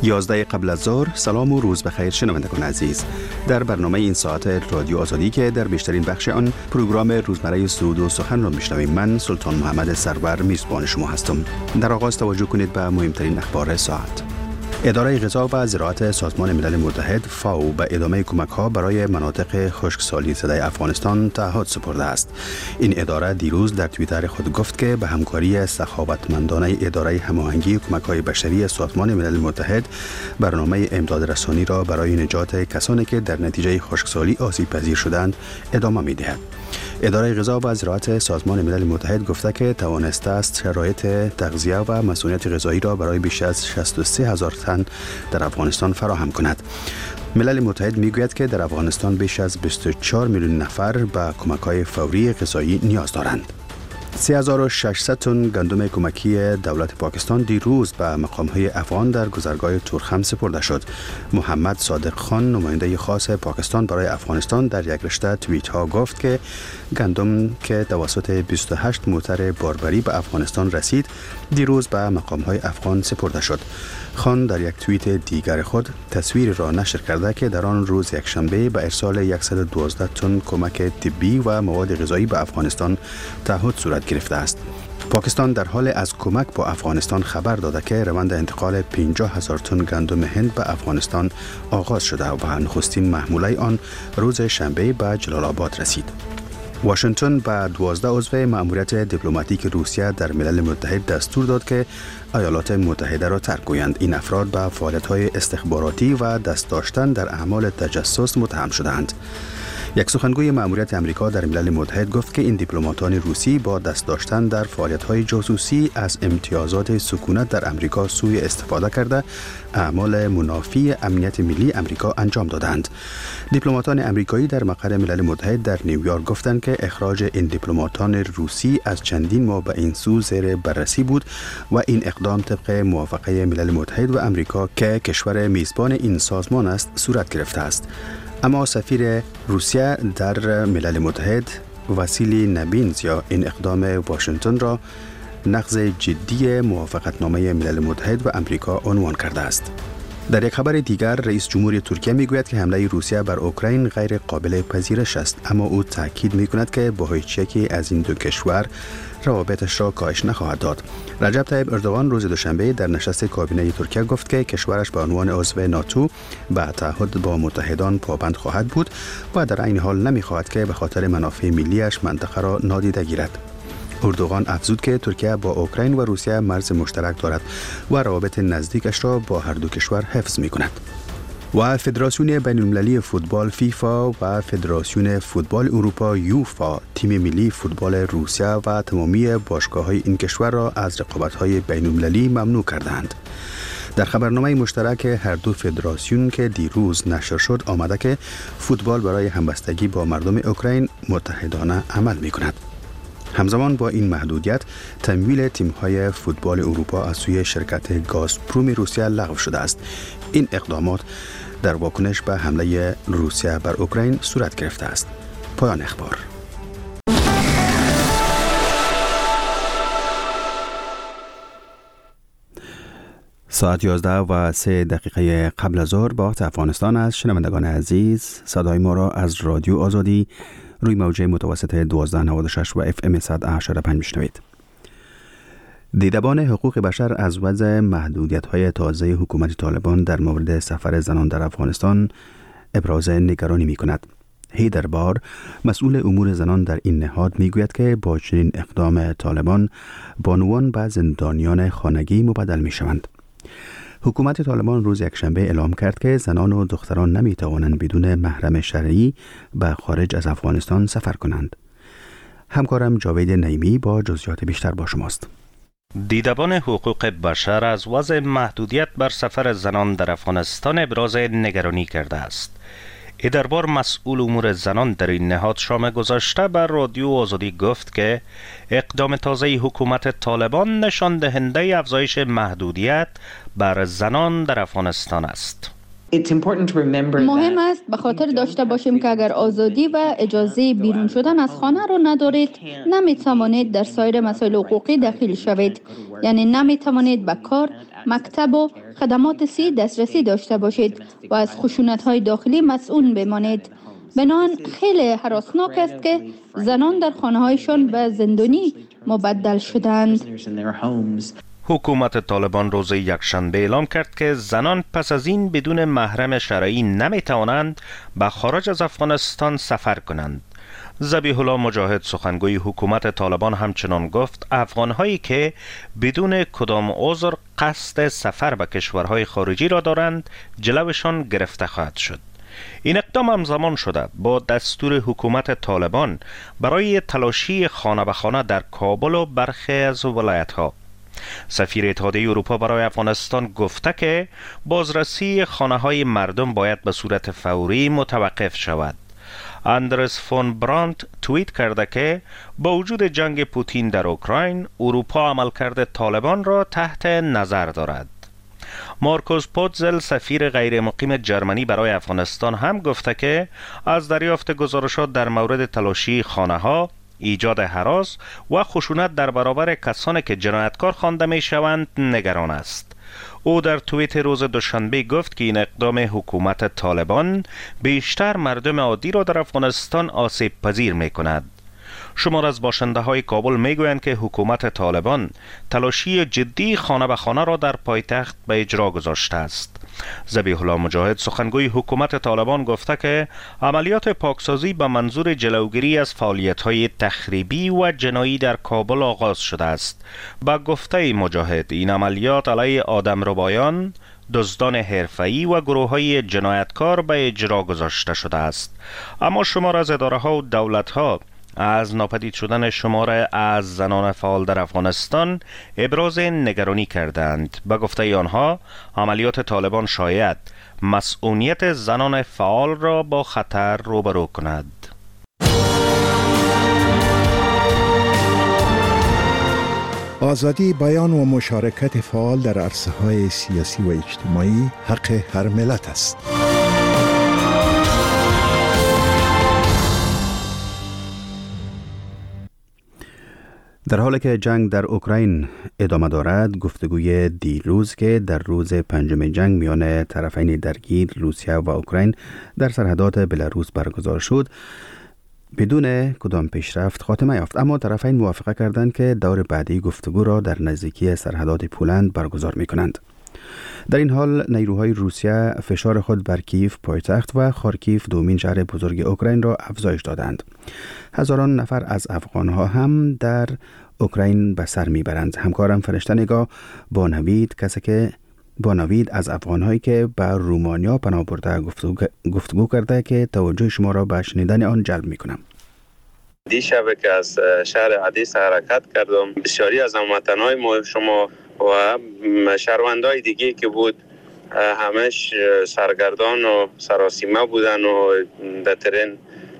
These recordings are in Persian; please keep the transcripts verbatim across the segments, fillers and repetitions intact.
یازده قبل از ظهر. سلام و روز بخیر شنوندگان عزیز. در برنامه این ساعت رادیو آزادی که در بیشترین بخش آن پروگرام روزمره سرود و سخن را میشنویم، من سلطان محمد سرور میزبان شما هستم. در آغاز توجه کنید به مهمترین اخبار ساعت. اداره غذا و زراعت سازمان ملل متحد فاو به ادامه کمک‌ها برای مناطق خشکسالی زده افغانستان تعهد سپرده است. این اداره دیروز در توییتر خود گفت که به همکاری سخاوتمندانه اداره هماهنگی کمک‌های بشری سازمان ملل متحد برنامه امداد رسانی را برای نجات کسانی که در نتیجه خشکسالی آسیب پذیر شدند ادامه می‌دهد. اداره غذا و زراعت سازمان ملل متحد گفته که توانسته است شرایط تغذیه و مسئولیت غذایی را برای بیش از شصت و سه هزار تن در افغانستان فراهم کند. ملل متحد میگوید که در افغانستان بیش از بیست و چهار میلیون نفر به کمک‌های فوری غذایی نیاز دارند. سه هزار و ششصد تن گندم کمکی دولت پاکستان دیروز به مقام‌های افغان در گذرگاه تورخم سپرده شد. محمد صادق خان، نماینده خاص پاکستان برای افغانستان، در یک رشته توییت ها گفت که گندم که توسط بیست و هشت موتر باربری به افغانستان رسید دیروز به مقام‌های افغان سپرده شد. خان در یک توییت دیگر خود تصویر را نشر کرده که در آن روز یکشنبه به ارسال صد و دوازده تن کمک طبی و مواد غذایی به افغانستان تعهد صورت گرفته است. پاکستان در حال از کمک با افغانستان خبر داده که روند انتقال پنجاه هزار تن گندم هند به افغانستان آغاز شده و نخستین محموله آن روز شنبه به جلال آباد رسید. واشنگتن به دوازده عضو مأموریت دیپلماتیک روسیه در ملل متحد دستور داد که ایالات متحده را ترک کنند. این افراد به فعالیت‌های استخباراتی و دست داشتن در اعمال تجسس متهم شدند. یک سخنگوی مأموریت امریکا در ملل متحد گفت که این دیپلماتان روسی با دست داشتن در فعالیت‌های جاسوسی از امتیازات سکونت در امریکا سوء استفاده کرده اعمال منافی امنیت ملی امریکا انجام دادند. دیپلماتان امریکایی در مقر ملل متحد در نیویورک گفتند که اخراج این دیپلماتان روسی از چندین ماه به این سو زیر بررسی بود و این اقدام طبق موافقه ملل متحد و امریکا که کشور میزبان این سازمان است صورت گرفته است. اما سفیر روسیه در ملل متحد واسیلی نبینزیا این اقدام واشنگتن را نقض جدی موافقتنامه ملل متحد و امریکا عنوان کرده است. در یک خبر دیگر رئیس جمهوری ترکیه میگوید که حمله روسیه بر اوکراین غیر قابل پذیرش است، اما او تاکید میکند که با هیچ یکی از این دو کشور روابطش را کاهش نخواهد داد. رجب طیب اردوغان روز دوشنبه در نشست کابینه ترکیه گفت که کشورش به عنوان عضو ناتو به تعهد با متحدان پابند خواهد بود و در این حال نمیخواهد که به خاطر منافع ملیش منطقه را نادیده گیرد. اردوغان افزود که ترکیه با اوکراین و روسیه مرز مشترک دارد و روابط نزدیکش را با هر دو کشور حفظ می کند. و فدراسیون بین‌المللی فوتبال فیفا و فدراسیون فوتبال اروپا یوفا تیم ملی فوتبال روسیه و تمامی باشگاه‌های این کشور را از رقابت‌های بین‌المللی ممنوع کردند. در خبرنامه مشترک هر دو فدراسیون که دیروز نشر شد آمده که فوتبال برای همبستگی با مردم اوکراین متحدانه عمل می‌کند. همزمان با این محدودیت تمویل تیم‌های فوتبال اروپا از سوی شرکت گازپروم روسیه لغو شده است. این اقدامات در واکنش به حمله روسیه بر اوکراین صورت گرفته است. پایان اخبار. ساعت یازده و سه دقیقه قبل از ظهر با وقت افغانستان است. شنوندگان عزیز، صدای ما را از رادیو آزادی روی موجه متوسط دوازده نود و شش و اف ام صد و هشتاد و پنج میشنوید. دیدبان حقوق بشر از وضع محدودیت‌های تازه حکومت طالبان در مورد سفر زنان در افغانستان ابراز نگرانی می‌کند. هیدر بار، مسئول امور زنان در این نهاد، میگوید که با چنین اقدام طالبان بانوان به زندانیان خانگی مبدل می‌شوند. حکومت طالبان روز یکشنبه اعلام کرد که زنان و دختران نمی‌توانند بدون محرم شرعی به خارج از افغانستان سفر کنند. همکارم جاوید نعیمی با جزئیات بیشتر با شماست. دیدبان حقوق بشر از وضع محدودیت بر سفر زنان در افغانستان ابراز نگرانی کرده است. ادربار مسئول امور زنان در این نهاد شام گذشته بر رادیو آزادی گفت که اقدام تازه حکومت طالبان نشان دهنده افزایش محدودیت بر زنان در افغانستان است. مهم است به خاطر داشته باشیم که اگر آزادی و اجازه بیرون شدن از خانه را ندارید، نمی توانید در سایر مسائل حقوقی دخیل شوید. یعنی نمی توانید به کار مکتب و خدمات صحی دسترسی داشته باشید و از خشونت‌های داخلی مسئول بمانید. بنابراین خیلی هراسناک است که زنان در خانه‌هایشان به زندانی مبدل شدند. حکومت طالبان روز یکشنبه اعلام کرد که زنان پس از این بدون محرم شرعی نمی توانند به خارج از افغانستان سفر کنند. ذبیح الله مجاهد سخنگوی حکومت طالبان همچنان گفت افغانهایی که بدون کدام عذر قصد سفر به کشورهای خارجی را دارند جلوشان گرفته خواهد شد. این اقدام همزمان شده با دستور حکومت طالبان برای تلاشی خانه به خانه در کابل و برخی از ولایت‌ها. سفیر اتحادیه اروپا برای افغانستان گفته که بازرسی خانه‌های مردم باید به صورت فوری متوقف شود. اندرس فون برانت توییت کرده که با وجود جنگ پوتین در اوکراین، اروپا عملکرد طالبان را تحت نظر دارد. مارکوس پوتزل سفیر غیر مقیم جرمنی برای افغانستان هم گفته که از دریافت گزارشات در مورد تلاشی خانه‌ها، ایجاد هراس و خشونت در برابر کسانی که جنایتکار خوانده می شوند نگران است. او در توییت روز دوشنبه گفت که این اقدام حکومت طالبان بیشتر مردم عادی را در افغانستان آسیب پذیر می کند. شمار از باشنده های کابل می گویند که حکومت طالبان تلاشی جدی خانه به خانه را در پایتخت به اجرا گذاشته است. ذبیح الله مجاهد سخنگوی حکومت طالبان گفته که عملیات پاکسازی به منظور جلوگیری از فعالیت‌های تخریبی و جنایی در کابل آغاز شده است. با گفته مجاهد این عملیات علیه آدمربایان، دزدان حرفه‌ای و گروه‌های جنایتکار به اجرا گذاشته شده است. اما شمار از اداره‌ها و دولت‌ها از ناپدید شدن شمار از زنان فعال در افغانستان ابراز نگرانی کردند. به گفته آنها عملیات طالبان شاید مسئولیت زنان فعال را با خطر روبرو کند. آزادی بیان و مشارکت فعال در عرصه‌های سیاسی و اجتماعی حق هر ملت است. در حالی که جنگ در اوکراین ادامه دارد، گفتگوی دیروز که در روز پنجم جنگ میان طرفین درگیر روسیه و اوکراین در سرحدات بلاروس برگزار شد، بدون کدام پیشرفت خاتمه یافت. اما طرفین موافقه کردند که دور بعدی گفتگو را در نزدیکی سرحدات پولند برگزار می کنند. در این حال نیروهای روسیه فشار خود بر کیف پایتخت و خارکیف دومین شهر بزرگ اوکراین را افزایش دادند. هزاران نفر از افغانها هم در اوکراین به سر میبرند. همکارم فرشته نگاه با نوید کسی که با نوید از افغانهایی که به رومانیا پناه برده گفتگو, گفتگو کرده که توجه شما را به شنیدن آن جلب میکنم. دیشب که از شهر عدیس حرکت کردم، بسیاری از هموطنهای ما شما و شهروندهای دیگه که بود همش سرگردان و سراسیمه بودن و در ترین،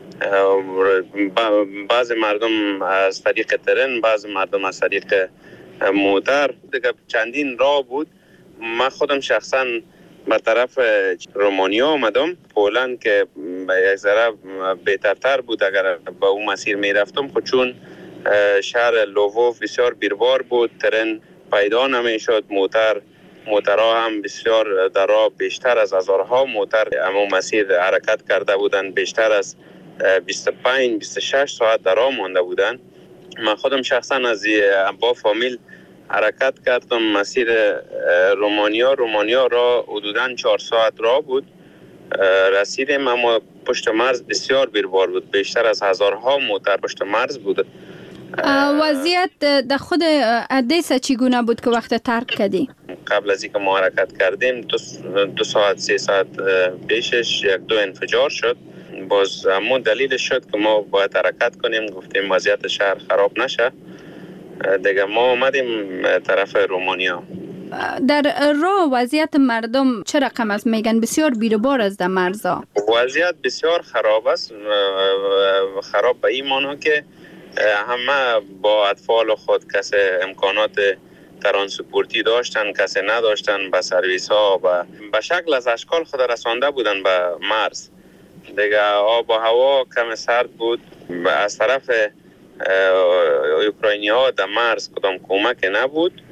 بعض مردم از طریق ترین، بعض مردم از طریق موتر دیگه. چندین راه بود. من خودم شخصا به طرف رومانیا آمدم، پولند که یک ذره بهترتر بود اگر به اون مسیر می رفتم، خود چون شهر لووو بسیار بیروار بود، ترین پیدا نمی شد، موتر موترها هم بسیار در راه بیشتر از هزارها موتر اما مسیر حرکت کرده بودند، بیشتر از بیست و پنج بیست و شش ساعت در راه مانده بودند. من خودم شخصا از با فامیل حرکت کردم مسیر رومانیا. رومانیا را حدوداً چهار ساعت راه بود، رسیدیم اما پشت مرز بسیار بیروار بود، بیشتر از هزارها موتر پشت مرز بود. وضعیت در خود ادیسا چگونه بود که وقت ترک کردی؟ قبل از اینکه ما حرکت کردیم دو, دو ساعت سه ساعت پیشش یک دو انفجار شد. باز همون دلیل شد که ما باید حرکت کنیم، گفتیم وضعیت شهر خراب نشه دیگه. ما اومدیم طرف رومانیا. در راه وضعیت مردم چه رقم است؟ میگن بسیار بیروبار است در مرزا. وضعیت بسیار خراب است، خراب به این معنی که همه با اطفال خود کسی امکانات ترانسپورتی داشتن، کسی نداشتن، به سرویس ها و به شکل از اشکال خود رسانده بودن به مرز دیگه. آب و هوا کم سرد بود. از طرف اوکراینی ها در مرز کدام کمک نبود.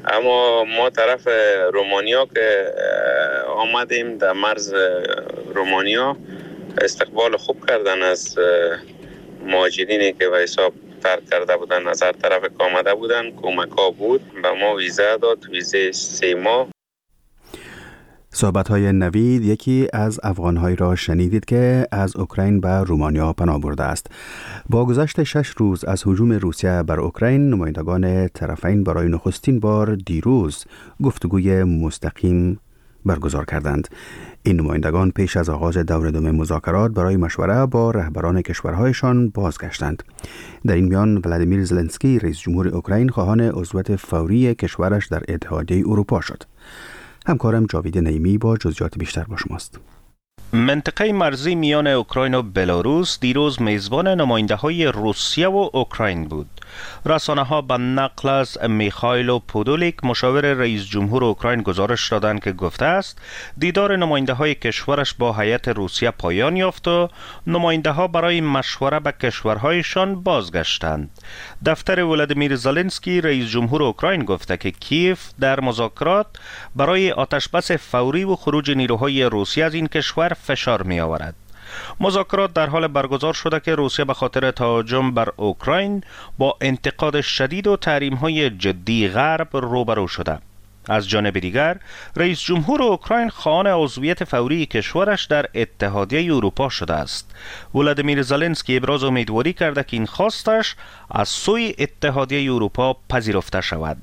اما ما طرف رومانیا که آمدیم در مرز رومانیا استقبال خوب کردن از مهاجرینی که به حساب ترک کرده بودن، از هر طرف که آمده بودن کمک ها بود، به ما ویزا داد، ویزه سه ماه. صحبت‌های نوید یکی از افغان‌هایی را شنیدید که از اوکراین به رومانیا پناه برده است. با گذشت شش روز از هجوم روسیه بر اوکراین، نمایندگان طرفین برای نخستین بار دیروز گفتگوی مستقیم برگزار کردند. این نمایندگان پیش از آغاز دور دوم مذاکرات برای مشوره با رهبران کشورهایشان بازگشتند. در این میان ولادیمیر زلنسکی رئیس جمهور اوکراین خواهان عضویت فوری کشورش در اتحادیه اروپا شد. همکارم جاوید نعیمی با جزئیات بیشتر با شماست. منطقه مرزی میان اوکراین و بلاروس دیروز میزبان نماینده‌های روسیه و اوکراین بود. رسانه ها به نقل از میخائیل پودولیک مشاور رئیس جمهور اوکراین گزارش دادند که گفته است دیدار نماینده های کشورش با هیئت روسیه پایان یافت و نماینده ها برای مشوره به کشورهایشان بازگشتند. دفتر ولادیمیر زلنسکی رئیس جمهور اوکراین گفته که کیف در مذاکرات برای آتشبس فوری و خروج نیروهای روسیه از این کشور فشار می آورد. مذاکرات در حال برگزار شده که روسیه به خاطر تهاجم بر اوکراین با انتقاد شدید و تحریم‌های جدی غرب روبرو شده. از جانب دیگر رئیس جمهور اوکراین خواهان عضویت فوری کشورش در اتحادیه اروپا شده است. ولادیمیر زلنسکی ابراز امیدواری کرده که این خواستش از سوی اتحادیه اروپا پذیرفته شود.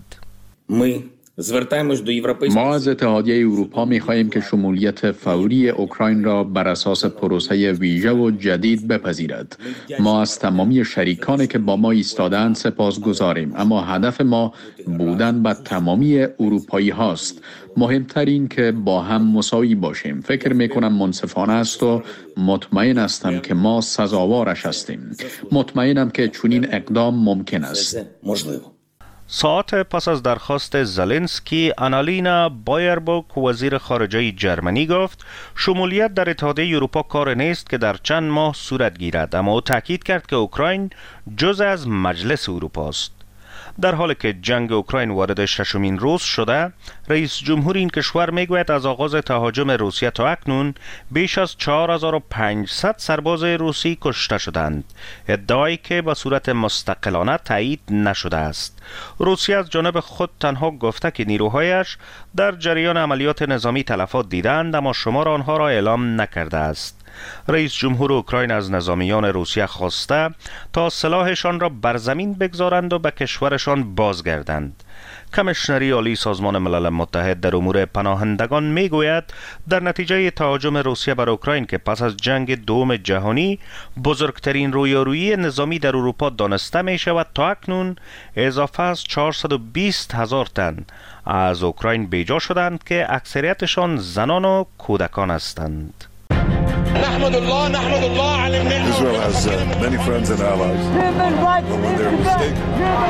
ما از اتحادیه اروپا می‌خواهیم که شمولیت فوری اوکراین را بر اساس پروسه ویژه و جدید بپذیرد. ما از تمامی شریکانی که با ما ایستادند سپاسگزاریم، اما هدف ما بودن با تمامی اروپایی هاست. مهمترین که با هم مساوی باشیم. فکر می‌کنم منصفانه است و مطمئن هستم که ما سزاوارش هستیم. مطمئنم که چنین اقدام ممکن است. ساعت پس از درخواست زلنسکی، آنالینا بایربوک وزیر خارجه جرمنی گفت شمولیت در اتحادیه اروپا کار نیست که در چند ماه صورت گیرد، اما او تاکید کرد که اوکراین جزء از مجلس اروپا است. در حالی که جنگ اوکراین وارد ششمین روز شده، رئیس جمهور این کشور میگوید از آغاز تهاجم روسیه تا اکنون بیش از چهار هزار و پانصد سرباز روسی کشته شدند، ادعایی که به صورت مستقلانه تایید نشده است. روسیه از جانب خود تنها گفته که نیروهایش در جریان عملیات نظامی تلفات دیدند، اما شمار آنها را اعلام نکرده است. رئیس جمهور اوکراین از نظامیان روسیه خواسته تا سلاحشان را بر زمین بگذارند و به کشورشان بازگردند. کمیشنری عالی سازمان ملل متحد در امور پناهندگان میگوید در نتیجه تهاجم روسیه بر اوکراین که پس از جنگ دوم جهانی بزرگترین رویارویی نظامی در اروپا دانسته می شود، تا اکنون اضافه از چهارصد و بیست هزار تن از اوکراین بیجا شدند که اکثریتشان زنان و کودکان هستند. نحمد الله نحمد الله على النعمة. Israel has uh, many friends and allies. When they're mistaken.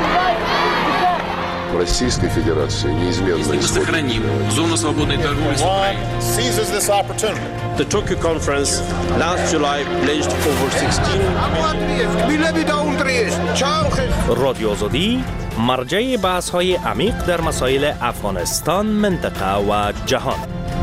Российской Федерации неизменно сохраним зону свободной торговли с Украиной. Seizes this opportunity. The Tokyo conference last July pledged over sixteen. رادیو آزادی مرجع بحث‌های عمیق در مسائل افغانستان، منطقه و جهان.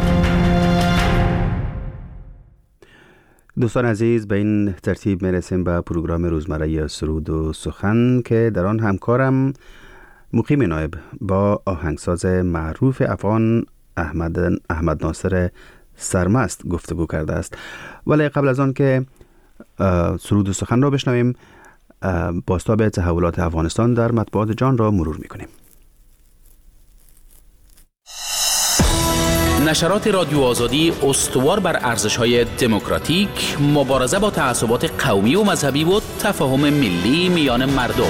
دوستان عزیز، به این ترتیب میرسیم به پروگرام روزمره سرود و سخن که در آن همکارم مقیم نایب با آهنگساز معروف افغان احمد احمد ناصر سرمست گفتگو کرده است. ولی قبل از آن که سرود و سخن را بشنویم، بازتاب تحولات افغانستان در مطبوعات جان را مرور میکنیم. نشرات رادیو آزادی استوار بر ارزش‌های دموکراتیک، مبارزه با تعصبات قومی و مذهبی و تفاهم ملی میان مردم.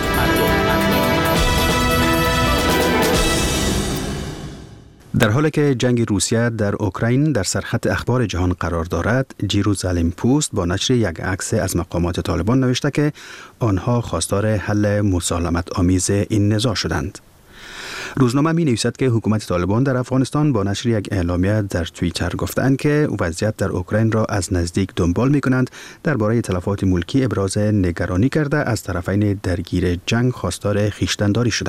در حالی که جنگ روسیه در اوکراین در سرخط اخبار جهان قرار دارد، جیروزالم پوست با نشر یک عکس از مقامات طالبان نوشته که آنها خواستار حل مسالمت آمیز این نزاع شدند. روزنامه می نویسد که حکومت طالبان در افغانستان با نشر یک اعلامیه در توییتر گفتند که وضعیت در اوکراین را از نزدیک دنبال می کنند. درباره تلفات ملکی ابراز نگرانی کرده از طرفین درگیر جنگ خواستار خویشتن‌داری شدند.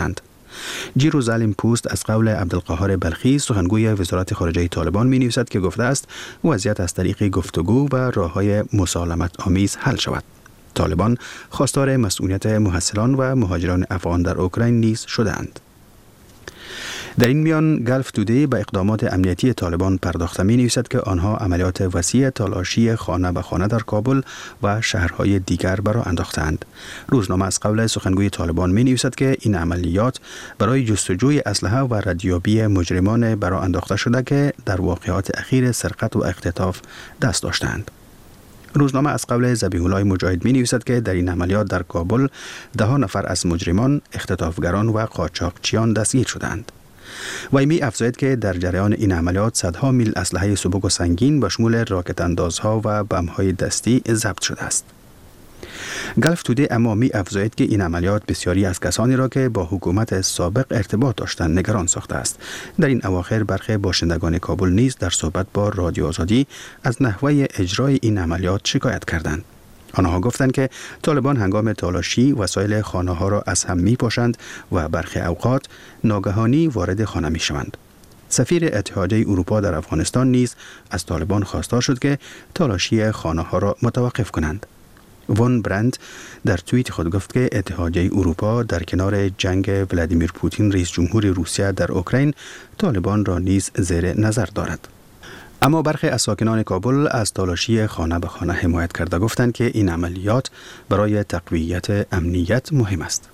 جیروزالیم پوست از قول عبدالقاهر بلخی سخنگوی وزارت خارجه طالبان می نویسد که گفته است وضعیت از طریق گفتگو و راه‌های مسالمت آمیز حل شود. طالبان خواستار مسئولیت محصلان و مهاجران افغان در اوکراین نیز شدند. در این میان گلف تودی به اقدامات امنیتی طالبان پرداخته می نویسد که آنها عملیات وسیع تالاشی خانه به خانه در کابل و شهرهای دیگر برا انداختند. روزنامه از قول سخنگوی طالبان می نویسد که این عملیات برای جستجوی اسلحه و ردیابی مجرمان برا انداخته شده که در واقعات اخیر سرقت و اختطاف دست داشتند. روزنامه از قول ذبیح الله مجاهد می نویسد که در این عملیات در کابل ده ها نفر از مجرمان، اختطافگران و قاچاقچیان دستگیر شدند. وی می افزاید که در جریان این عملیات صدها میل اسلحه سبک و سنگین به شمول راکت اندازها و بم‌های دستی ضبط شده است. گلف تودی اما می افزاید که این عملیات بسیاری از کسانی را که با حکومت سابق ارتباط داشتند نگران ساخته است. در این اواخر برخی باشندگان کابل نیز در صحبت با رادیو آزادی از نحوه اجرای این عملیات شکایت کردند. آنها گفتند که طالبان هنگام تالاشی وسایل خانه ها را از هم می پاشند و برخی اوقات ناگهانی وارد خانه می شوند. سفیر اتحادیه اروپا در افغانستان نیز از طالبان خواستار شد که تالاشی خانه ها را متوقف کنند. وان برند در توییت خود گفت که اتحادیه اروپا در کنار جنگ ولادیمیر پوتین رئیس جمهور روسیه در اوکراین طالبان را نیز زیر نظر دارد. اما برخی از ساکنان کابل از تالاشی خانه به خانه حمایت کرده گفتند که این عملیات برای تقویت امنیت مهم است.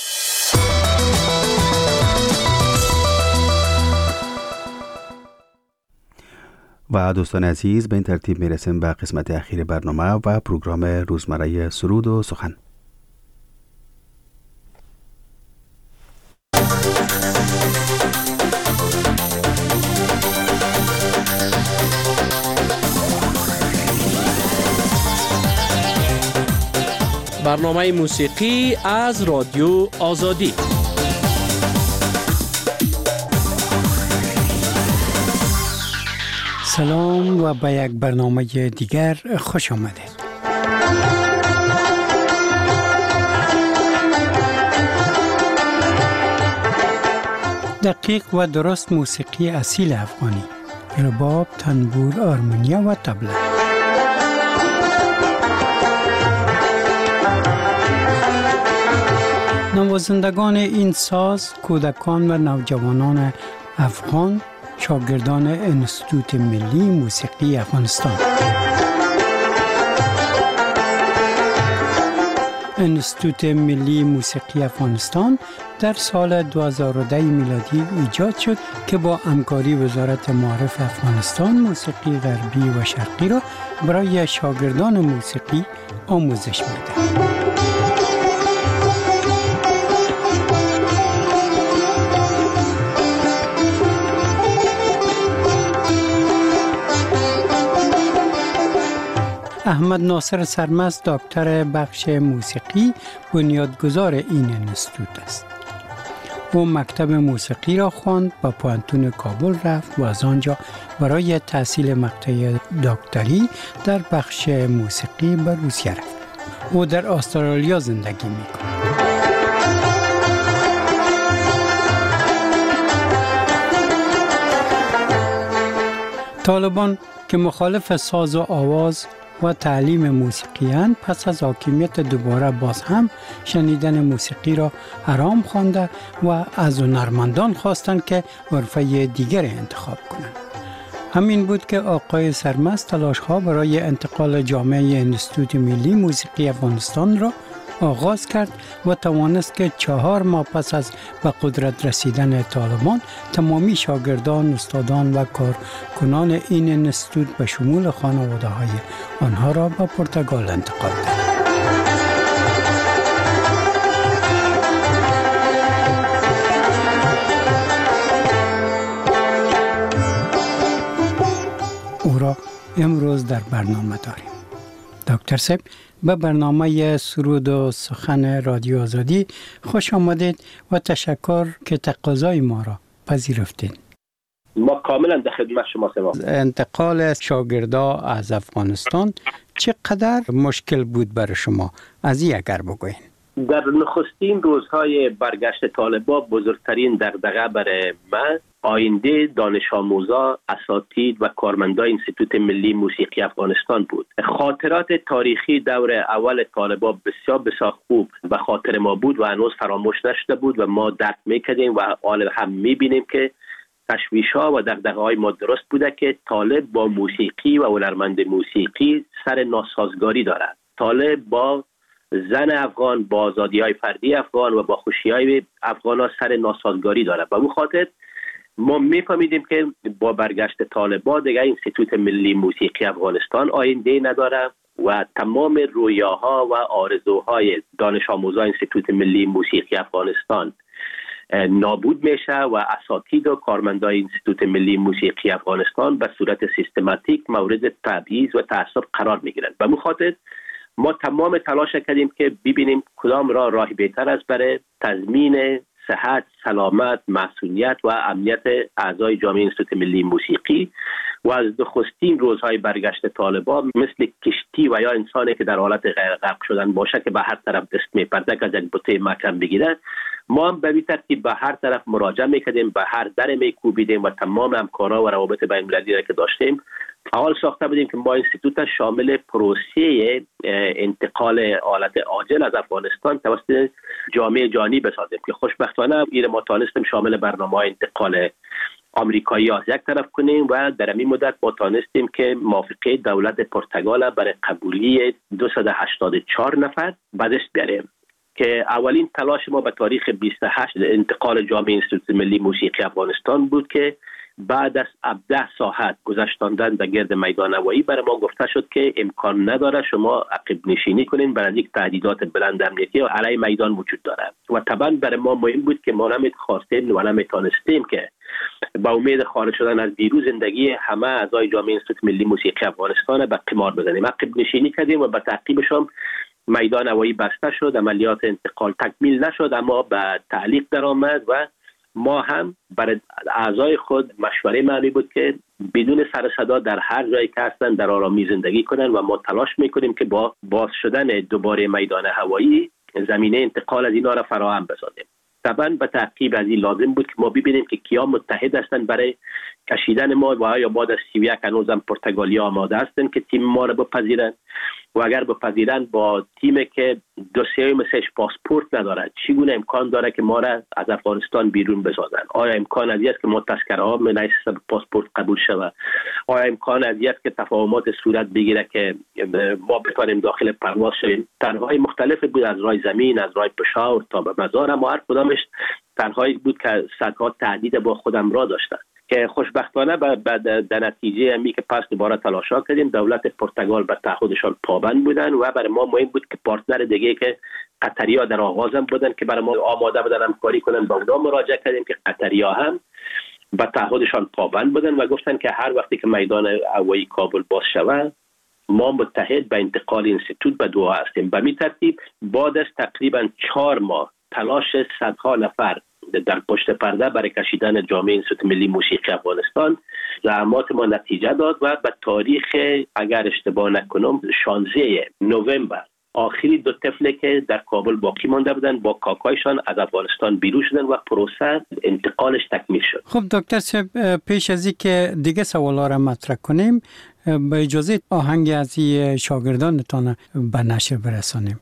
و دوستان عزیز به این ترتیب میرسیم به قسمت اخیر برنامه و پروگرام روزمره سرود و سخن. برنامه موسیقی از رادیو آزادی. سلام و به یک برنامه دیگر خوش آمدید. دقیق و درست موسیقی اصیل افغانی، رباب، تنبور، آرمونیا و طبله. نوازندگان این ساز کودکان و نوجوانان افغان، شاگردان انستیتوت ملی موسیقی افغانستان. انستیتوت ملی موسیقی افغانستان در سال دو هزار و ده میلادی ایجاد شد که با همکاری وزارت معارف افغانستان موسیقی غربی و شرقی را برای شاگردان موسیقی آموزش می‌دهد. احمد ناصر سرمست دکتر بخش موسیقی بنیادگذار این انستیتوت است. او مکتب موسیقی را خواند و پوهنتون کابل رفت و از آنجا برای تحصیل مقطع دکتری در بخش موسیقی به روسیه رفت. او در استرالیا زندگی می‌کند. طالبان که مخالف ساز و آواز و تعلیم موسیقیان پس از حاکمیت دوباره باز هم شنیدن موسیقی را حرام خوانده و از هنرمندان خواستند که حرفه دیگر انتخاب کنند. همین بود که آقای سرمست تلاش‌ها برای انتقال جامعه انستیتوت ملی موسیقی افغانستان را آغاز کرد و توانست که چهار ماه پس از به قدرت رسیدن طالبان تمامی شاگردان، استادان و کارکنان این انستیتوت به شمول خانواده‌های آنها را به پرتغال انتقال داد. او را امروز در برنامه داریم. دکتر صاحب به برنامه سرود و سخن رادیو آزادی خوش آمدید و تشکر که تقاضای ما را پذیرفتید. ما کاملا در خدمت شما هستیم. انتقال شاگردا از افغانستان چقدر مشکل بود برای شما؟ از این اگر بگوین. در نخستین روزهای برگشت طالبان بزرگترین دغدغه برای من آینده دانش آموزا، اساتید و کارمندان انستیتوت ملی موسیقی افغانستان بود. خاطرات تاریخی دور اول طالبان بسیار بسیار خوب و خاطر ما بود و هنوز فراموش نشده بود و ما درک میکردیم و حال هم میبینیم که تشویش‌ها و دغدغه‌های ما درست بوده که طالب با موسیقی و هنرمند موسیقی سر ناسازگاری دارد. طالب با زن افغان، با آزادی‌های فردی افغان و با خوشی‌های افغان‌ها سر ناسازگاری دارد. و به خاطر ما میفهمیدیم که با برگشت طالبان دیگه انستیتوت ملی موسیقی افغانستان آینده نداره و تمام رویاها و آرزوهای دانش آموزان انستیتوت ملی موسیقی افغانستان نابود میشه و اساتید و کارمندان انستیتوت ملی موسیقی افغانستان به صورت سیستماتیک مورد تبعیض و تعصب قرار میگیرند. به خاطر ما تمام تلاش کردیم که ببینیم کدام راه راه بهتر است برای تضمین صحت، سلامت، مسئولیت و امنیت اعضای جامعه انستیتوت ملی موسیقی و از نخستین روزهای برگشت طالبان مثل کشتی و یا انسانی که در حالت غرق شدن باشه که به هر طرف دست میپرده که از یک بوته محکم بگیره، ما هم به این ترتیب به هر طرف مراجعه میکردیم، به هر در میکوبیدیم و تمام همکارا و روابط بین المللی را که داشتیم فعال ساخته بودیم که ما انستیتوت شامل پروسه انتقال آلت عاجل از افغانستان توسط جامعه جهانی بسازیم که خوشبختانه این ما تانستیم شامل برنامه انتقال آمریکایی از یک طرف کنیم و در این مدت ما تانستیم که موافقه دولت پرتغال برای قبولی دویست و هشتاد و چهار نفر به دست بیاریم که اولین تلاش ما به تاریخ بیست و هشت انتقال جامعه انستیتوت ملی موسیقی افغانستان بود که بعد از هفده ساعت گذشتاندن در گرد میدان هوایی برای ما گفته شد که امکان نداره شما عقب نشینی کنین برای یک تهدیدات بلند امنیتی و علیه میدان وجود داره و طبعا برای ما مهم بود که ما نمی خواستیم و نمی تانستیم که با امید خارج شدن از ویروس زندگی همه اعضای جامعه انستیتوت ملی موسیقی افغانستان به قمار بزنیم. عقب نشینی کردیم و به تعقیبشون میدان هوایی بسته شد، عملیات انتقال تکمیل نشد اما به تعلیق درآمد و ما هم برای اعضای خود مشوره معنی بود که بدون سر صدا در هر جایی که هستن در آرامی زندگی کنن و ما تلاش میکنیم که با باز شدن دوباره میدان هوایی زمینه انتقال از اینا را فراهم بسازیم. طبعا به تعقیب از این لازم بود که ما ببینیم که کیا متحد هستن برای کشیدن ما و آیا بعد از سی و یک هنوزم پرتغالیا آماده هستن که تیم ما را بپذیرند و اگر بپذیرند با تیمی که دوسیه مثلش پاسپورت نداره چگونه امکان داره که ما را از افغانستان بیرون بسازن؟ آیا امکان ازی است که ما تذکره ها من حیث پاسپورت قبول شود؟ آیا امکان ازی است که تفاهمات صورت بگیره که ما بتوانیم داخل پرواز شویم؟ طرحهای مختلف بود از راه زمین، از راه پشاور تا به مزار، اما هر کدامش طرحهایی بود که صدها تهدید با خودم را داشتند که خوشبختانه بعد در نتیجه همی که پس دوباره تلاشا کردیم دولت پرتغال به تعهدشان پابند بودن و برای ما مهم بود که پارتنر دیگه که قطریا در آغازم بودن که برای ما آماده بودن همکاری کنن با اونا مراجعه کردیم که قطریا هم به تعهدشان پابند بودن و گفتن که هر وقتی که میدان هوایی کابل باز شود ما متحد به انتقال انستیتوت به دعا هستیم. به می ترتیب بعد از تقریبا چهار ماه تلاش صدها نفر در پشت پرده برای کشیدن جامعه انستیتوت ملی موسیقی افغانستان زحمات ما نتیجه داد و به تاریخ اگر اشتباه نکنم شانزده نوامبر آخری دو طفلی که در کابل باقی مانده بودن با کاکایشان از افغانستان بیرون شدن و پروسه انتقالش تکمیل شد. خب دکتر صاحب پیش از این که دیگه سوالا را مطرح کنیم با اجازه آهنگ از این شاگردانتان به نشر برسانیم.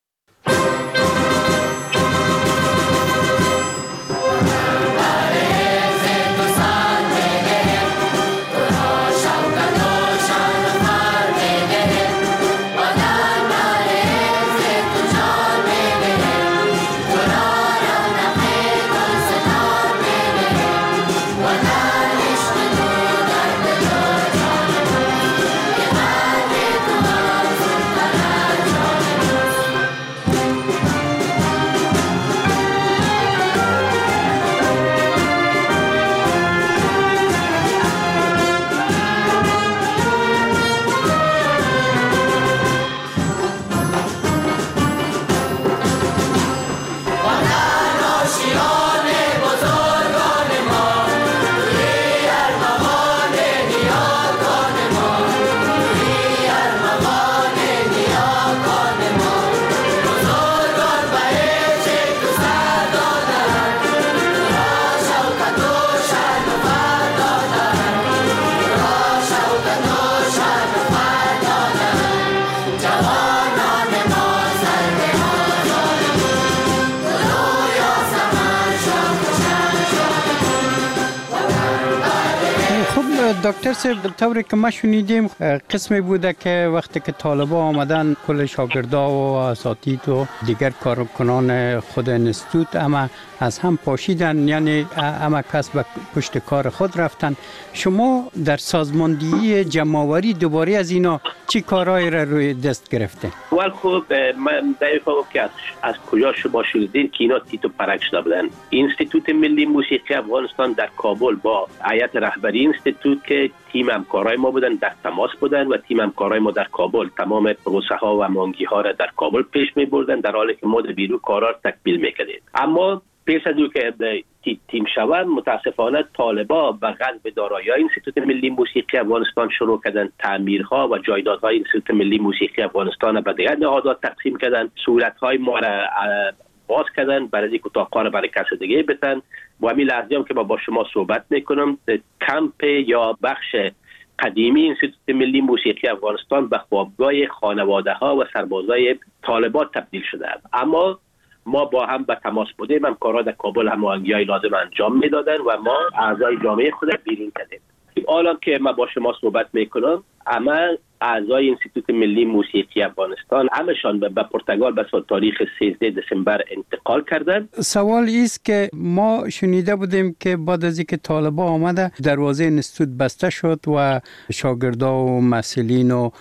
دکتر صاحب طوری که ما شنیدیم قسمی بوده که وقتی که طالبا آمدن کل شاگردا و اساتید و دیگر کارکنان خود انستیتوت اما از هم پاشیدن، یعنی اما کس به پشت کار خود رفتن. شما در سازماندهی جمع‌آوری دوباره از اینا چی کارهایی را روی دست گرفته؟ اول خب من دقیقا که از, از کجا شما شنیدین که اینا تیتو پرک شده بودن. اینستیتوت ملی موسیقی افغانستان در کابل با هیئت رهبری اینستیتوت که تیم همکارای ما بودن در تماس بودن و تیم همکارای ما در کابل تمام پروسه ها و مانگی ها را در کابل پیش می بردن، در حالی که ما در بیرون کارا را تکمیل میکردیم. اما پیش از اون که تیم شود متاسفانه طالبا به غصب دارایی اینستیتوت ملی موسیقی افغانستان شروع کردن تعمیرها و جایدادهای اینستیتوت ملی موسیقی افغانستان به دیگر نهادات تقسیم کردن، صورتهای ما را باز کردن برای اینکه اتاق‌ها را برای کس دیگه بتن. و همین لحظه هم که با شما صحبت میکنم کمپ یا بخش قدیمی اینستیتوت ملی موسیقی افغانستان به خوابگاه خانواده ها و سربازای طالبان تبدیل شده. اما ما با هم به تماس بودیم، هم کارها در کابل هماهنگی‌های لازم انجام میدادن و ما اعضای جامعه خود بیرون کردیم. حالا که ما با شما صحبت میکنم اما اعضای اینستیتوت ملی موسیقی افغانستان همشان به پرتغال به تاریخ سیزده دسامبر انتقال کردند. سوال است که ما شنیده بودیم که بعد از اینکه طالبان آمده دروازه اینستیتوت بسته شد و شاگردا و مسئولین و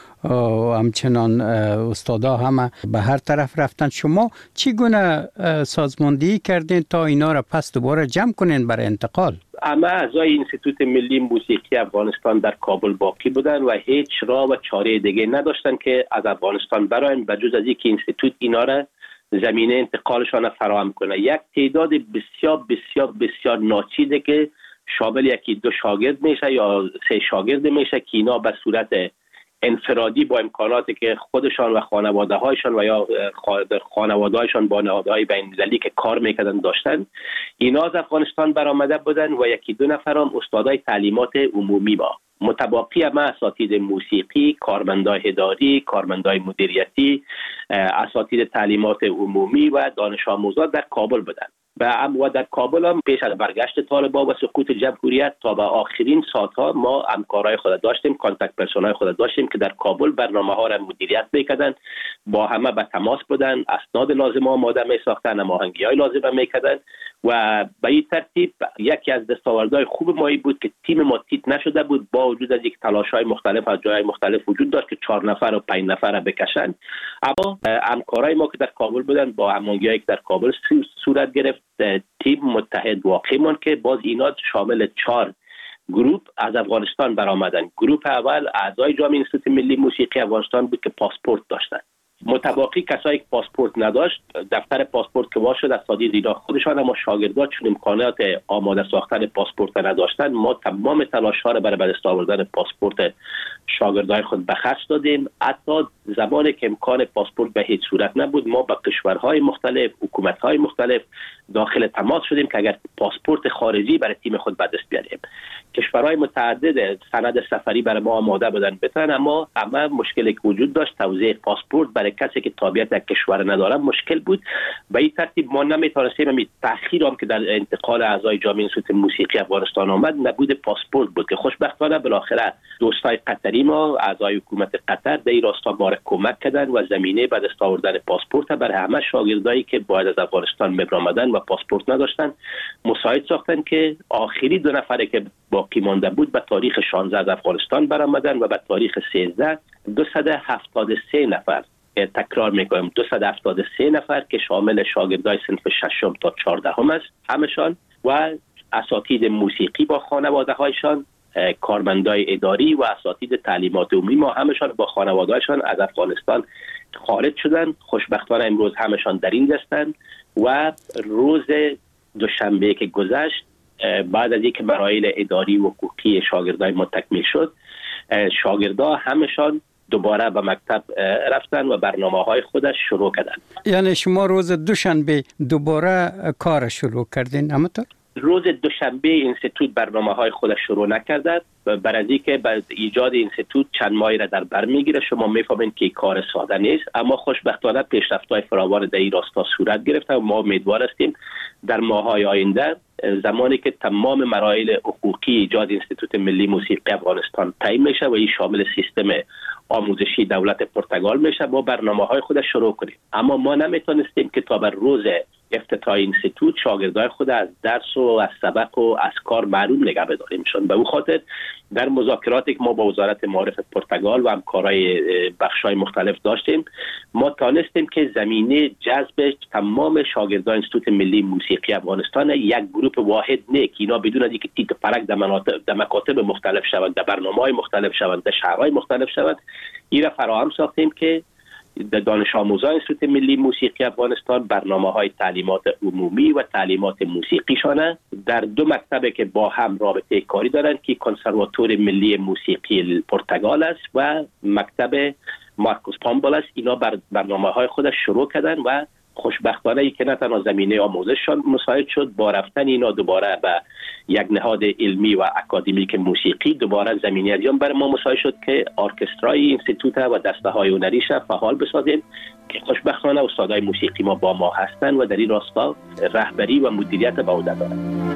همچنان استادا همه به هر طرف رفتن. شما چی گونه سازماندهی کردین تا اینا را پس دوباره جمع کنین برای انتقال؟ اما اعضای اینستیتوت ملی موسیقی افغانستان در کابل باقی بودن و هیچ راه و چاره دیگه نداشتن که از افغانستان براین بجز از اینکه اینستیتوت اینا را زمینه انتقالشان فراهم کنه. یک تعداد بسیار بسیار بسیار ناچیزه که شامل یکی دو شاگرد میشه یا سه شاگرد میشه که اینا به صورت انفرادی با امکاناتی که خودشان و خانواده هایشان و یا خانواده هایشان با نهادهای بین‌المللی که کار میکردن داشتن، اینا از افغانستان برآمده بودن و یکی دو نفر هم استادای تعلیمات عمومی با متباقی هم اساتید موسیقی، کارمندای اداری، کارمندای مدیریتی، اساتید تعلیمات عمومی و دانش آموزان در کابل بودن. و در کابل هم پیش از برگشت طالبان و سقوط جمهوریت تا به آخرین ساعتها ما همکارای خود داشتیم، کانتاکت پرسونای خود داشتیم که در کابل برنامه ها را مدیریت میکردن، با همه به تماس بودن، اسناد لازم آماده میساختن، هماهنگی‌های لازم میکردن و به این ترتیب یکی از دستاوردهای خوب ما بود که تیم ما تیت نشده بود، با وجود از یک تلاش‌های مختلف از جای مختلف وجود داشت که چهار نفر و پنج نفر را بکشن. اما همکارای ما که در کابل بودن با هماهنگی‌هایی که در کابل صورت گرفت تیم متحد واقعی مون که باز اینا شامل چهار گروپ از افغانستان برآمدن. گروپ اول اعضای جامعه اینستیتوت ملی موسیقی افغانستان بود که پاسپورت داشتن. متباقی کسایی که پاسپورت نداشت دفتر پاسپورت که وا شد اساتید اینا خودشان اما شاگردا چون امکانات آماده ساختن پاسپورت نداشتن، ما تمام تلاش ها را برای به دست آوردن پاسپورت شاگردای خود به خرج دادیم. حتی زمانی که امکان پاسپورت به هیچ صورت نبود ما با کشورهای مختلف، حکومت‌های مختلف داخل تماس شدیم که اگر پاسپورت خارجی برای تیم خود به دست بیاریم. کشورهای متعدد سند سفری برای ما آماده بودن بتن، اما همه مشکلی که وجود داشت توزیع پاسپورت برای کسی که تابعیت در کشور نداره مشکل بود. به این ترتیب ما نمیتونستیم همین تأخیر هم که در انتقال اعضای جامعه اینستیتوت موسیقی افغانستان آمد نبود پاسپورت بود که خوشبختانه بالاخره دوستای قطری ما اعضای حکومت قطر در این راستا ما را کمک کردن و زمینه به دست آوردن پاسپورت برای همه شاگردایی که باید از افغانستان می‌آمدن و پاسپورت نداشتن مساعد ساختن که آخری دو نفری که باقی مانده بود به تاریخ شانزده از افغانستان برآمدن و به تاریخ سیزده دویست و هفتاد و سه نفر، تکرار میکنم دویست و هفتاد و سه نفر که شامل شاگردای صنف ششم تا چهاردهم است همشان و اساتید موسیقی با خانواده هایشان، کارمندای اداری و اساتید تعلیمات عمومی ما همشان با خانواده هایشان از افغانستان خارج شدن. خوشبختانه امروز همشان در این دستند و روز دوشنبه که گذشت بعد از اینکه مراحل اداری و حقوقی شاگردای ما تکمیل شد، شاگردا همشان دوباره به مکتب رفتن و برنامه‌های خودش شروع کردن. یعنی شما روز دوشنبه دوباره کار شروع کردین؟ همونطور؟ روز دوشنبه اینستیتوت برنامه‌های خودش شروع نکرده، برای اینکه بعد ایجاد اینستیتوت چند ماهی را در بر میگیره. شما میفهمید که کار ساده نیست، اما خوشبختانه پیشرفت‌های فراوان در این راستا صورت گرفته و ما امیدوار هستیم در ماه‌های آینده زمانی که تمام مراحل حقوقی ایجاد انستیتوت ملی موسیقی افغانستان طی میشه و این شامل سیستم آموزشی دولت پرتغال میشه، ما برنامه‌های خود شروع کنیم. اما ما نمیتونستیم که تا بر روز افتتاح اینستیتوت شاگردای خود از درس و از سبق و از کار محروم نگه بداریم. شون به اون خاطر در مذاکراتی که ما با وزارت معارف پرتغال و همکارای بخش‌های مختلف داشتیم، ما تانستیم که زمینه جذب تمام شاگردان انستیتوت ملی موسیقی افغانستان یک گروه واحد نه که اینا بدون از اینکه تیک پرک در مناطق در مکاتب مختلف شوند، در برنامه‌های مختلف شوند، در شهرهای مختلف شوند، این را فراهم ساختیم که در دانش آموزان انستیتوت ملی موسیقی افغانستان برنامه‌های تعلیمات عمومی و تعلیمات موسیقیشانه در دو مکتب که با هم رابطه کاری دارند که کنسرواتور ملی موسیقی پرتغال است و مکتب مارکوس پامبال است. اینا بر برنامه‌های خودش شروع کردن و خوشبختانه ای که نه تنها زمینه آموزششان مساعد شد، با رفتن اینا دوباره به یک نهاد علمی و اکادمیک موسیقی دوباره زمینه ازیان بر ما مساعد شد که ارکسترای اینستیتوت و دسته های هنریش فعال بسازیم که خوشبختانه استادای موسیقی ما با ما هستند و در این راستا رهبری و مدیریت به عهده دارند.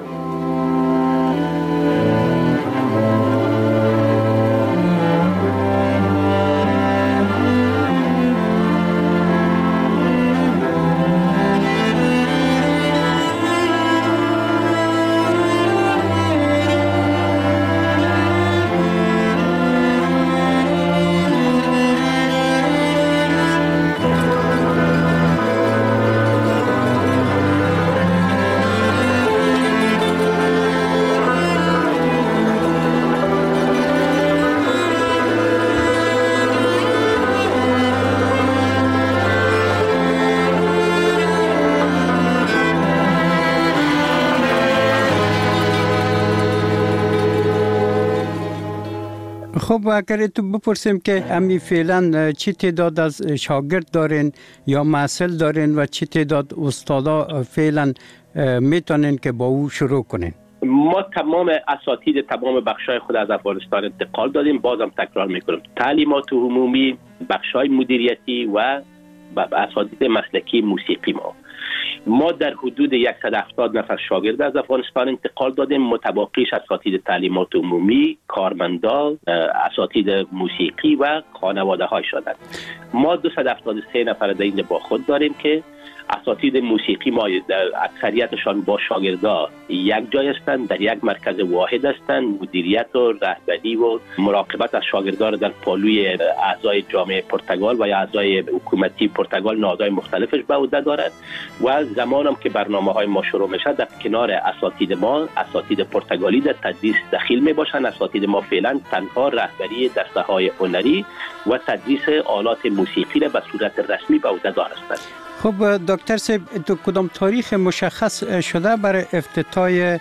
خب اگر تو بپرسیم که امی فعلا چی تعداد از شاگرد دارین یا محصل دارین و چی تعداد استادا فعلا میتونین که با او شروع کنین؟ ما تمام اساتید تمام بخشای خود از افغانستان انتقال دادیم. بازم تکرار میکنم، تعلیمات عمومی، بخشای مدیریتی و اساتید مسلکی موسیقی ما ما در حدود صد و هفتاد نفر شاگرد از افغانستان انتقال دادیم. متباقیش اساتید تعلیمات عمومی، کارمندا، اساتید موسیقی و خانواده های شدند. ما دویست و هفتاد و سه نفر در اینجا با خود داریم که اساتید موسیقی ما در اکثریتشان با شاگردا یک جای هستند، در یک مرکز واحد هستند. مدیریت و رهبری و مراقبت از شاگردان در پالوی اعضای جامعه پرتغال و یا اعضای حکومتی پرتغال نهادهای مختلفش به عهده دارد و زمانم که برنامه‌های ما شروع میشه در کنار اساتید ما اساتید پرتغالی در تدریس دخیل می باشند. اساتید ما فعلا تنها رهبری دسته‌های هنری و تدریس آلات موسیقی را به صورت رسمی به عهده دارند. خب دکتر صاحب، تو کدام تاریخ مشخص شده برای افتتاح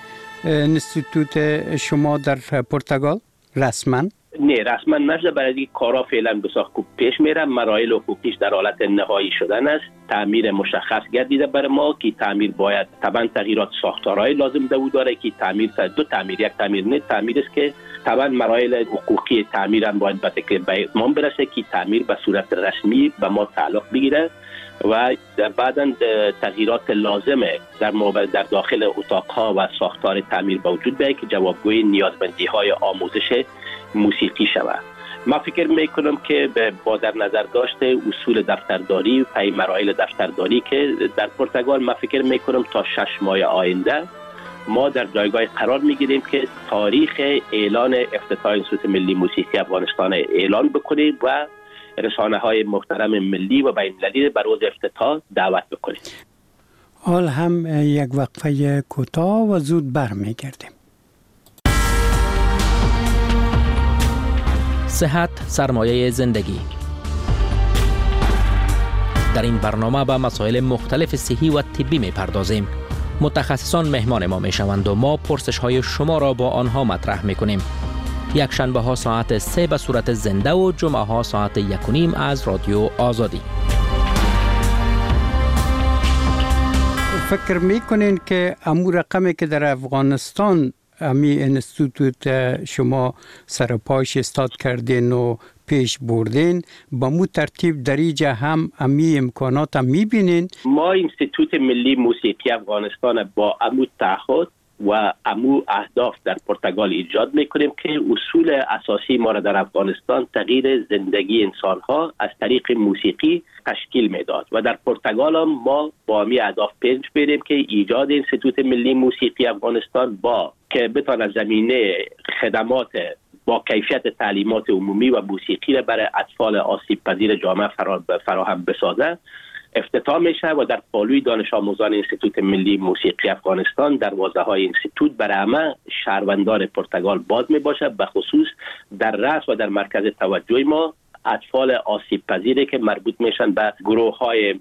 انستیتوت شما در پرتغال رسما؟ نه، رسما نشده، برای اینکه کارا فعلا بسیار خوب پیش میره. مراحل حقوقیش در حالت نهایی شدن است. تعمیر مشخص گردیده برای ما که تعمیر باید طبعا تغییرات ساختارهای لازم داره که تعمیر دو تعمیر یک تعمیر نه تعمیر است که طبعا مراحل حقوقی تعمیر هم باید به اتمام برسه که تعمیر به صورت رسمی به ما تعلق بگیره و بعداً تغییرات لازمه در در داخل اتاقها و ساختار تعمیر به وجود بیاید که جوابگوی نیازمندی‌های آموزش موسیقی شود. ما فکر میکنم که با در نظر داشته اصول دفترداری و پی مراحل دفترداری که در پرتغال، ما فکر میکنم تا شش ماه آینده ما در جایگاه قرار میگیریم که تاریخ اعلان افتتاح انستیتوت ملی موسیقی افغانستان اعلان بکنیم و رسانه های محترم ملی و بین المللی بر روز افتتاح دعوت بکنیم. حال هم یک وقفه کوتاه و زود برمیگردیم. صحت سرمایه زندگی. در این برنامه به مسائل مختلف صحی و طبی میپردازیم. متخصصان مهمان ما میشوند و ما پرسش های شما را با آنها مطرح میکنیم. یک شنبه ها ساعت سه به صورت زنده و جمعه ها ساعت یک و نیم از رادیو آزادی. فکر میکنین که امور رقمی که در افغانستان امی انستیتوت شما سرپایش استاد کردین و پیش بردین، با مو ترتیب در اینجا هم امی امکانات هم میبینین؟ ما انستیتوت ملی موسیقی افغانستان با امو تعهد و امو اهداف در پرتغال ایجاد میکنیم که اصول اساسی ما را در افغانستان تغییر زندگی انسانها از طریق موسیقی تشکیل میداد و در پرتغال هم ما با می اهداف پیش بریم که ایجاد انستیتوت ملی موسیقی افغانستان با که بتونه زمینه خدمات با کیفیت تعلیمات عمومی و موسیقی را برای اطفال آسیب پذیر جامعه فراهم بسازه افتتاح میشه و در پالوی دانش آموزان انستیتوت ملی موسیقی افغانستان دروازه های انستیتوت برای همه شهروندان پرتغال باز می باشه، به خصوص در رأس و در مرکز توجه ما اطفال آسیب پذیری که مربوط میشن به گروه های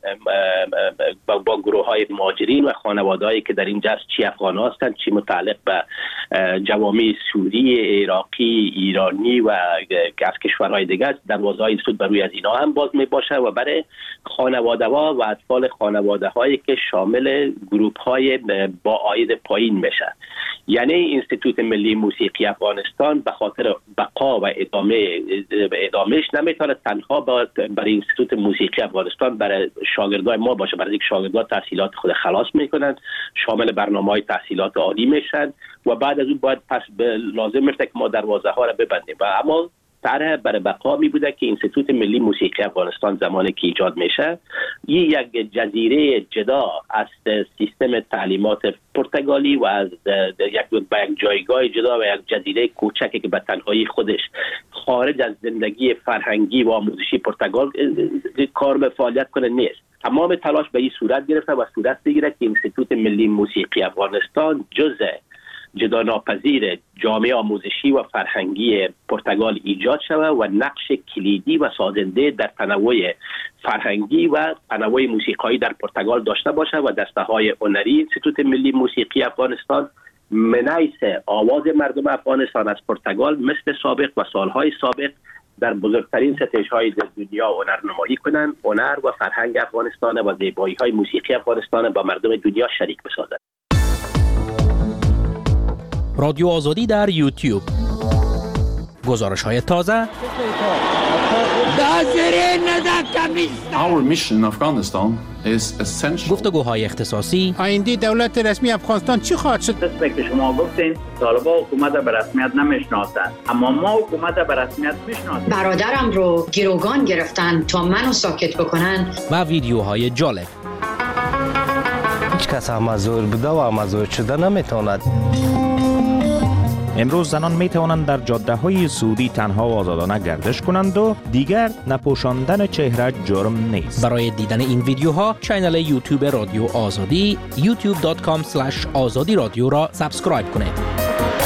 با, با گروه های مهاجرین و خانوادهایی که در اینجا چی افغان هستند، چی متعلق به جوامع سوری، عراقی، ایرانی و از کشورهای دیگه است. دروازه های انستیتوت بر روی از اینا هم باز می باشه و برای خانواده ها و اطفال خانواده هایی که شامل گروه های با عاید پایین میشه. یعنی انستیتوت ملی موسیقی افغانستان به خاطر بقا و ادامه ادامهش نمیتونه تنها برای انستیتوت موسیقی افغانستان برای شاگردای ما باشه، برای یک شاگردا تحصیلات خود خلاص میکنن، شامل برنامه‌های تحصیلات عالی میشن و بعد از اون باید پس لازم میشه که ما دروازه ها را ببندیم. و اما طرح برای بقا می بوده که انستیتوت ملی موسیقی افغانستان زمانی که ایجاد میشه این یک جزیره جدا از سیستم تعلیمات پرتغالی و از یک جایگاه جدا و یک جزیره کوچکی که به تنهایی خودش خارج از زندگی فرهنگی و آموزشی پرتغال کار به فعالیت کنه نیست. تمام تلاش به این صورت گرفته و صورت بگیره که انستیتوت ملی موسیقی افغانستان جزء جدا ناپذیر جامعه آموزشی و فرهنگی پرتغال ایجاد شود و نقش کلیدی و سازنده در تنوع فرهنگی و تنوع موسیقایی در پرتغال داشته باشد و دسته‌های هنری انستیتوت ملی موسیقی افغانستان منعکس آواز مردم افغانستان از پرتغال مثل سابق و سالهای سابق در بزرگترین ستیج‌های دنیا هنرنمایی کنند، هنر و فرهنگ افغانستان و زیبایی‌های موسیقی افغانستان با مردم دنیا شریک بسازد. رادیو آزادی در یوتیوب، گزارش های تازه، Our mission in Afghanistan is essential. گفتگوهای اختصاصی. آینده دولت رسمی افغانستان چی خواهد شد؟ مثل که شما گفتین طالبان حکومت به رسمیت نمیشناسند، اما ما حکومت به رسمیت میشناسیم. برادرم رو گروگان گرفتن تا منو ساکت بکنن. و ویدیوهای جالب. هیچ کس امازور بوده و امازور شده نمیتواند. امروز زنان می توانند در جاده های سعودی تنها و آزادانه گردش کنند و دیگر نپوشاندن چهره جرم نیست. برای دیدن این ویدیوها کانال یوتیوب رادیو آزادی یوتیوب دات کام اسلش آزادی رادیو را سابسکرایب کنید.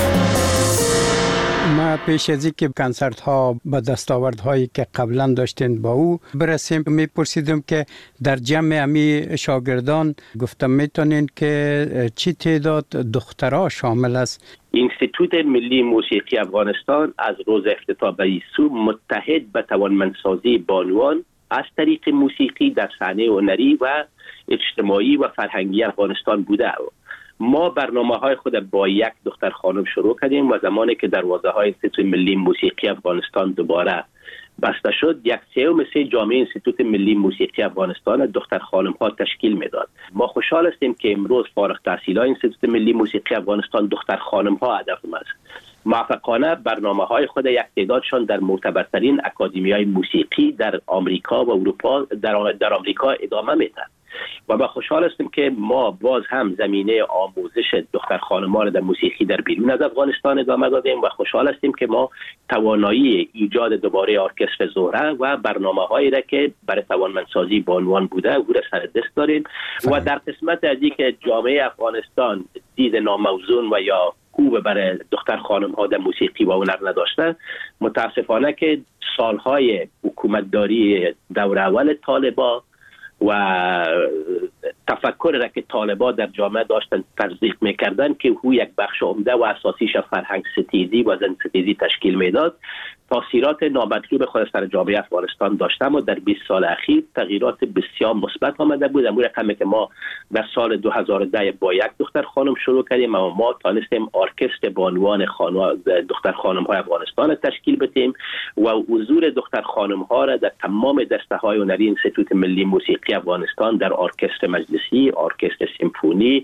ما پیش از اینکه کنسرت ها با دستاوردهایی که قبلا داشتین با او برسیم میپرسیدم که در جمع امی شاگردان گفتم میتونین که چی تعداد دخترها شامل است؟ انستیتوت ملی موسیقی افغانستان از روز افتتاح به این سو متحد به توانمندسازی بانوان از طریق موسیقی در صحنه هنری و اجتماعی و فرهنگی افغانستان بوده. ما برنامه های خود با یک دختر خانم شروع کردیم و زمانی که دروازه های انستیتوت ملی موسیقی افغانستان دوباره بسته شد، یک سوم سه جامعه انستیتوت ملی موسیقی افغانستان دختر خانم ها تشکیل میداد. ما خوشحال هستیم که امروز فارغ التحصیلان انستیتوت ملی موسیقی افغانستان دختر خانم ها هدف است. موفقانه برنامه های خود یک تعدادشان در معتبرترین اکادمی های موسیقی در آمریکا و اروپا در در آمریکا ادامه میدهد. و ما خوشحال هستیم که ما باز هم زمینه آموزش دختر خانمان در موسیقی در بیرون از افغانستان ادامه دادیم و خوشحال هستیم که ما توانایی ایجاد دوباره ارکستر زهره و برنامه‌هایی را که برای توانمندسازی بانوان بوده او را سر دست داریم و در قسمت از اینکه جامعه افغانستان دید ناموزون و یا خوب برای دختر خانم ها در موسیقی و هنر نداشته، متاسفانه که سالهای حکومتداری دور اول طالبان و تفکر را که طالبان در جامعه داشتن تزریق میکردن که او یک بخش عمده و اساسیش فرهنگ ستیزی و زن ستیزی تشکیل میداد، تاثیرات نامطلوب خود سر جامعه افغانستان داشته و در بیست سال اخیر تغییرات بسیار مثبت آمده بود. امور رقمی که ما در سال دو هزار و ده با یک دختر خانم شروع کردیم اما ما تانستیم ارکستر بانوان خانم دختر خانم های افغانستان تشکیل بدیم و حضور دختر خانم ها را در تمام دسته های هنری انستیتوت ملی موسیقی افغانستان در ارکستر مجلسی، ارکستر سیمفونی،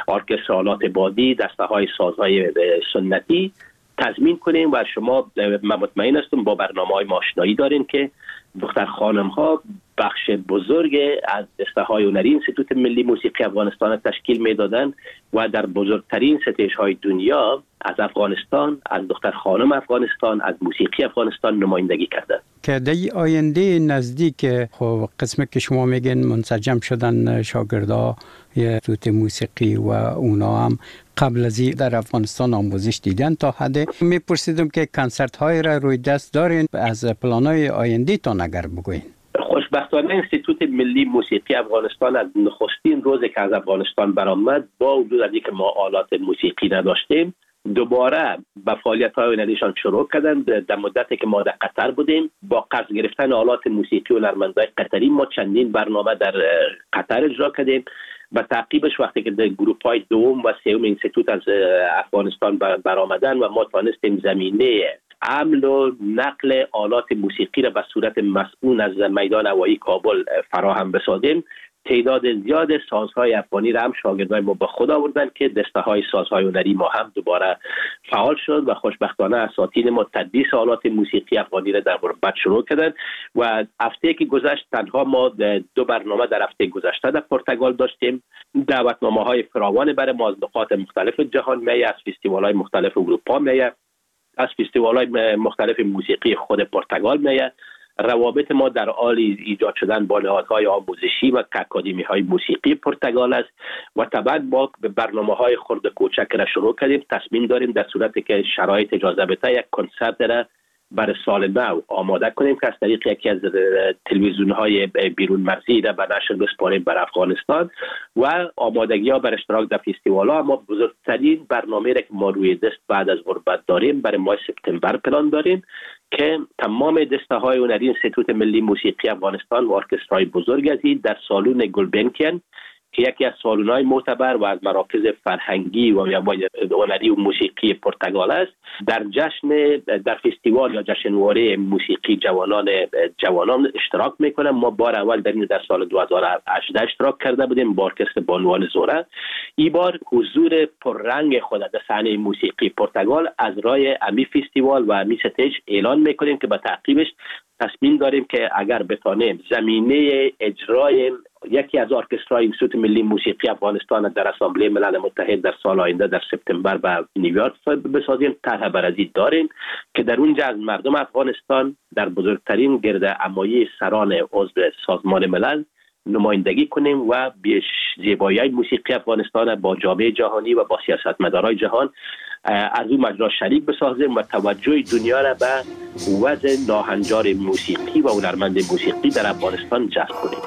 ارکستر آلات بادی، دسته های سازهای سنتی تضمین کنیم و شما من مطمئن هستم با برنامه‌های آشنایی دارین که دختر خانم ها بخش بزرگ از دسته های هنری انستیتوت ملی موسیقی افغانستان تشکیل میدادن و در بزرگترین ستیج های دنیا از افغانستان، از دختر خانم افغانستان، از موسیقی افغانستان نمایندگی کردند. که در آینده نزدیک خب قسمه که شما میگین منسجم شدن شاگردا انستیتوت موسیقی و اونا هم قبل از در افغانستان آموزش دیدن تا حد میپرسیدم که کنسرت های را روی دست دارین از پلان های آینده تا نگر بگوین. خوشبختانه انستیتوت ملی موسیقی افغانستان از نخستین روزی که از افغانستان برآمد با وجود از اینکه ما آلات موسیقی نداشتیم دوباره به فعالیت‌های هنریشان شروع کردند. در مدتی که ما در قطر بودیم با قرض گرفتن آلات موسیقی و هنرمندای قطری ما چندین برنامه در قطر اجرا کردیم و تعقیبش وقتی که در گروه‌های دوم و سوم انستیتوت از افغانستان برآمدن و ما توانستیم زمینه حمل و نقل آلات موسیقی را به صورت مسئول از میدان هوایی کابل فراهم بسازیم، تعداد زیاد سازهای افغانی را هم شاگردای ما به خود آوردن که دسته های سازهای هنری ما هم دوباره فعال شد و خوشبختانه اساتید ما تدریس آلات موسیقی افغانی را در غربت شروع کردند و هفته که گذشت تنها ما دو برنامه در هفته گذشته در پرتغال داشتیم. دعوتنامه های فراوان برای ما از نقاط مختلف جهان میآید، از فستیوال های مختلف اروپا میآید، از فستیوال های مختلف موسیقی خود پرتغال میآید. روابط ما در حال ایجاد شدن با نهادهای آموزشی و اکادمی های موسیقی پرتغال است و طبعا ما به برنامه های خرد کوچک را شروع کردیم. تصمیم داریم در صورتی که شرایط اجازه بده یک کنسرت را برای سال نو آماده کنیم که از طریق یکی از تلویزیون های بیرون مرزی را به نشر بسپاریم بر افغانستان و آمادگی ها بر اشتراک در فستیوال ها. اما بزرگترین برنامه را که ما روی دست بعد از غربت داریم برای ماه سپتامبر پلان داریم که تمام دسته های هنری انستیتوت ملی موسیقی افغانستان و ارکسترهای بزرگ از این در سالن گلبنکن که یکی از سالن‌های معتبر و از مراکز فرهنگی و هنری و موسیقی پرتغال است در جشن در فستیوال یا جشنواره موسیقی جوانان جوانان اشتراک میکنم. ما بار اول در این در سال دو هزار و هجده اشتراک کرده بودیم با ارکستر بانوان زوره. این بار حضور پررنگ خود در صحنه موسیقی پرتغال از رای امی فستیوال و امی ستیج اعلان میکنیم که به تعقیبش تصمیم داریم که اگر بتانیم زمینه اجرای یکی از ارکسترهای انستیتوت ملی موسیقی افغانستان در اسامبله ملل متحد در سال آینده در سپتامبر به نیویورک بسازیم. طرح برازی داریم که در اونجا از مردم افغانستان در بزرگترین گرد همایی سران عضو سازمان ملل نمایندگی کنیم و بیش زیبایی موسیقی افغانستان با جامعه جهانی و با سیاستمدارای جهان از اون مجرا شریک بسازیم و توجه دنیا را به وضع ناهنجار موسیقی و هنرمند موسیقی در افغانستان جلب کنیم.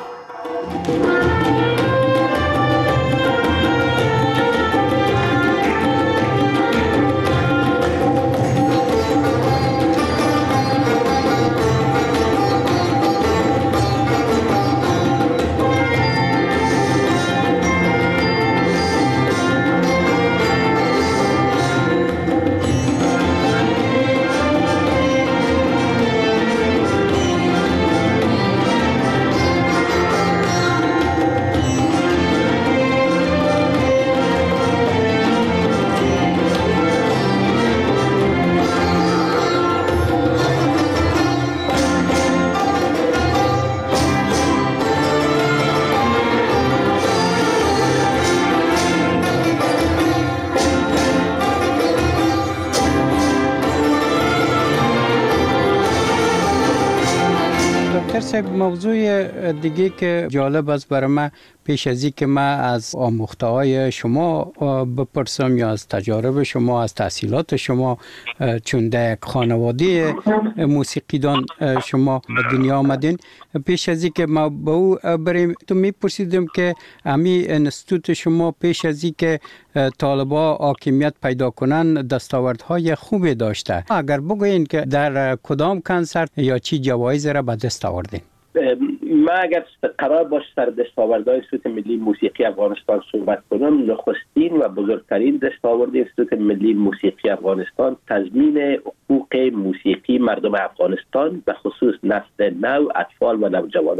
موضوع دیگه که جالب است برای من پیش از اینکه من از آموخته های شما بپرسم یا از تجارب شما از تحصیلات شما چون در یک خانواده موسیقیدان شما به دنیا آمدین پیش از اینکه ما به او بریم تو میپرسیدم که امی انستیتوت شما پیش از اینکه طالبا حاکمیت پیدا کنن دستاوردهای خوبی داشته اگر بگوین که در کدام کنسرت یا چی جوایز را به دست آوردین؟ من اگر قرار باشه سر دستاوردهای انستیتوت ملی موسیقی افغانستان صحبت کنم نخستین و بزرگترین دستاورد انستیتوت ملی موسیقی افغانستان تضمین حقوق موسیقی مردم افغانستان به خصوص نسل نو اطفال و نوجوانان بود.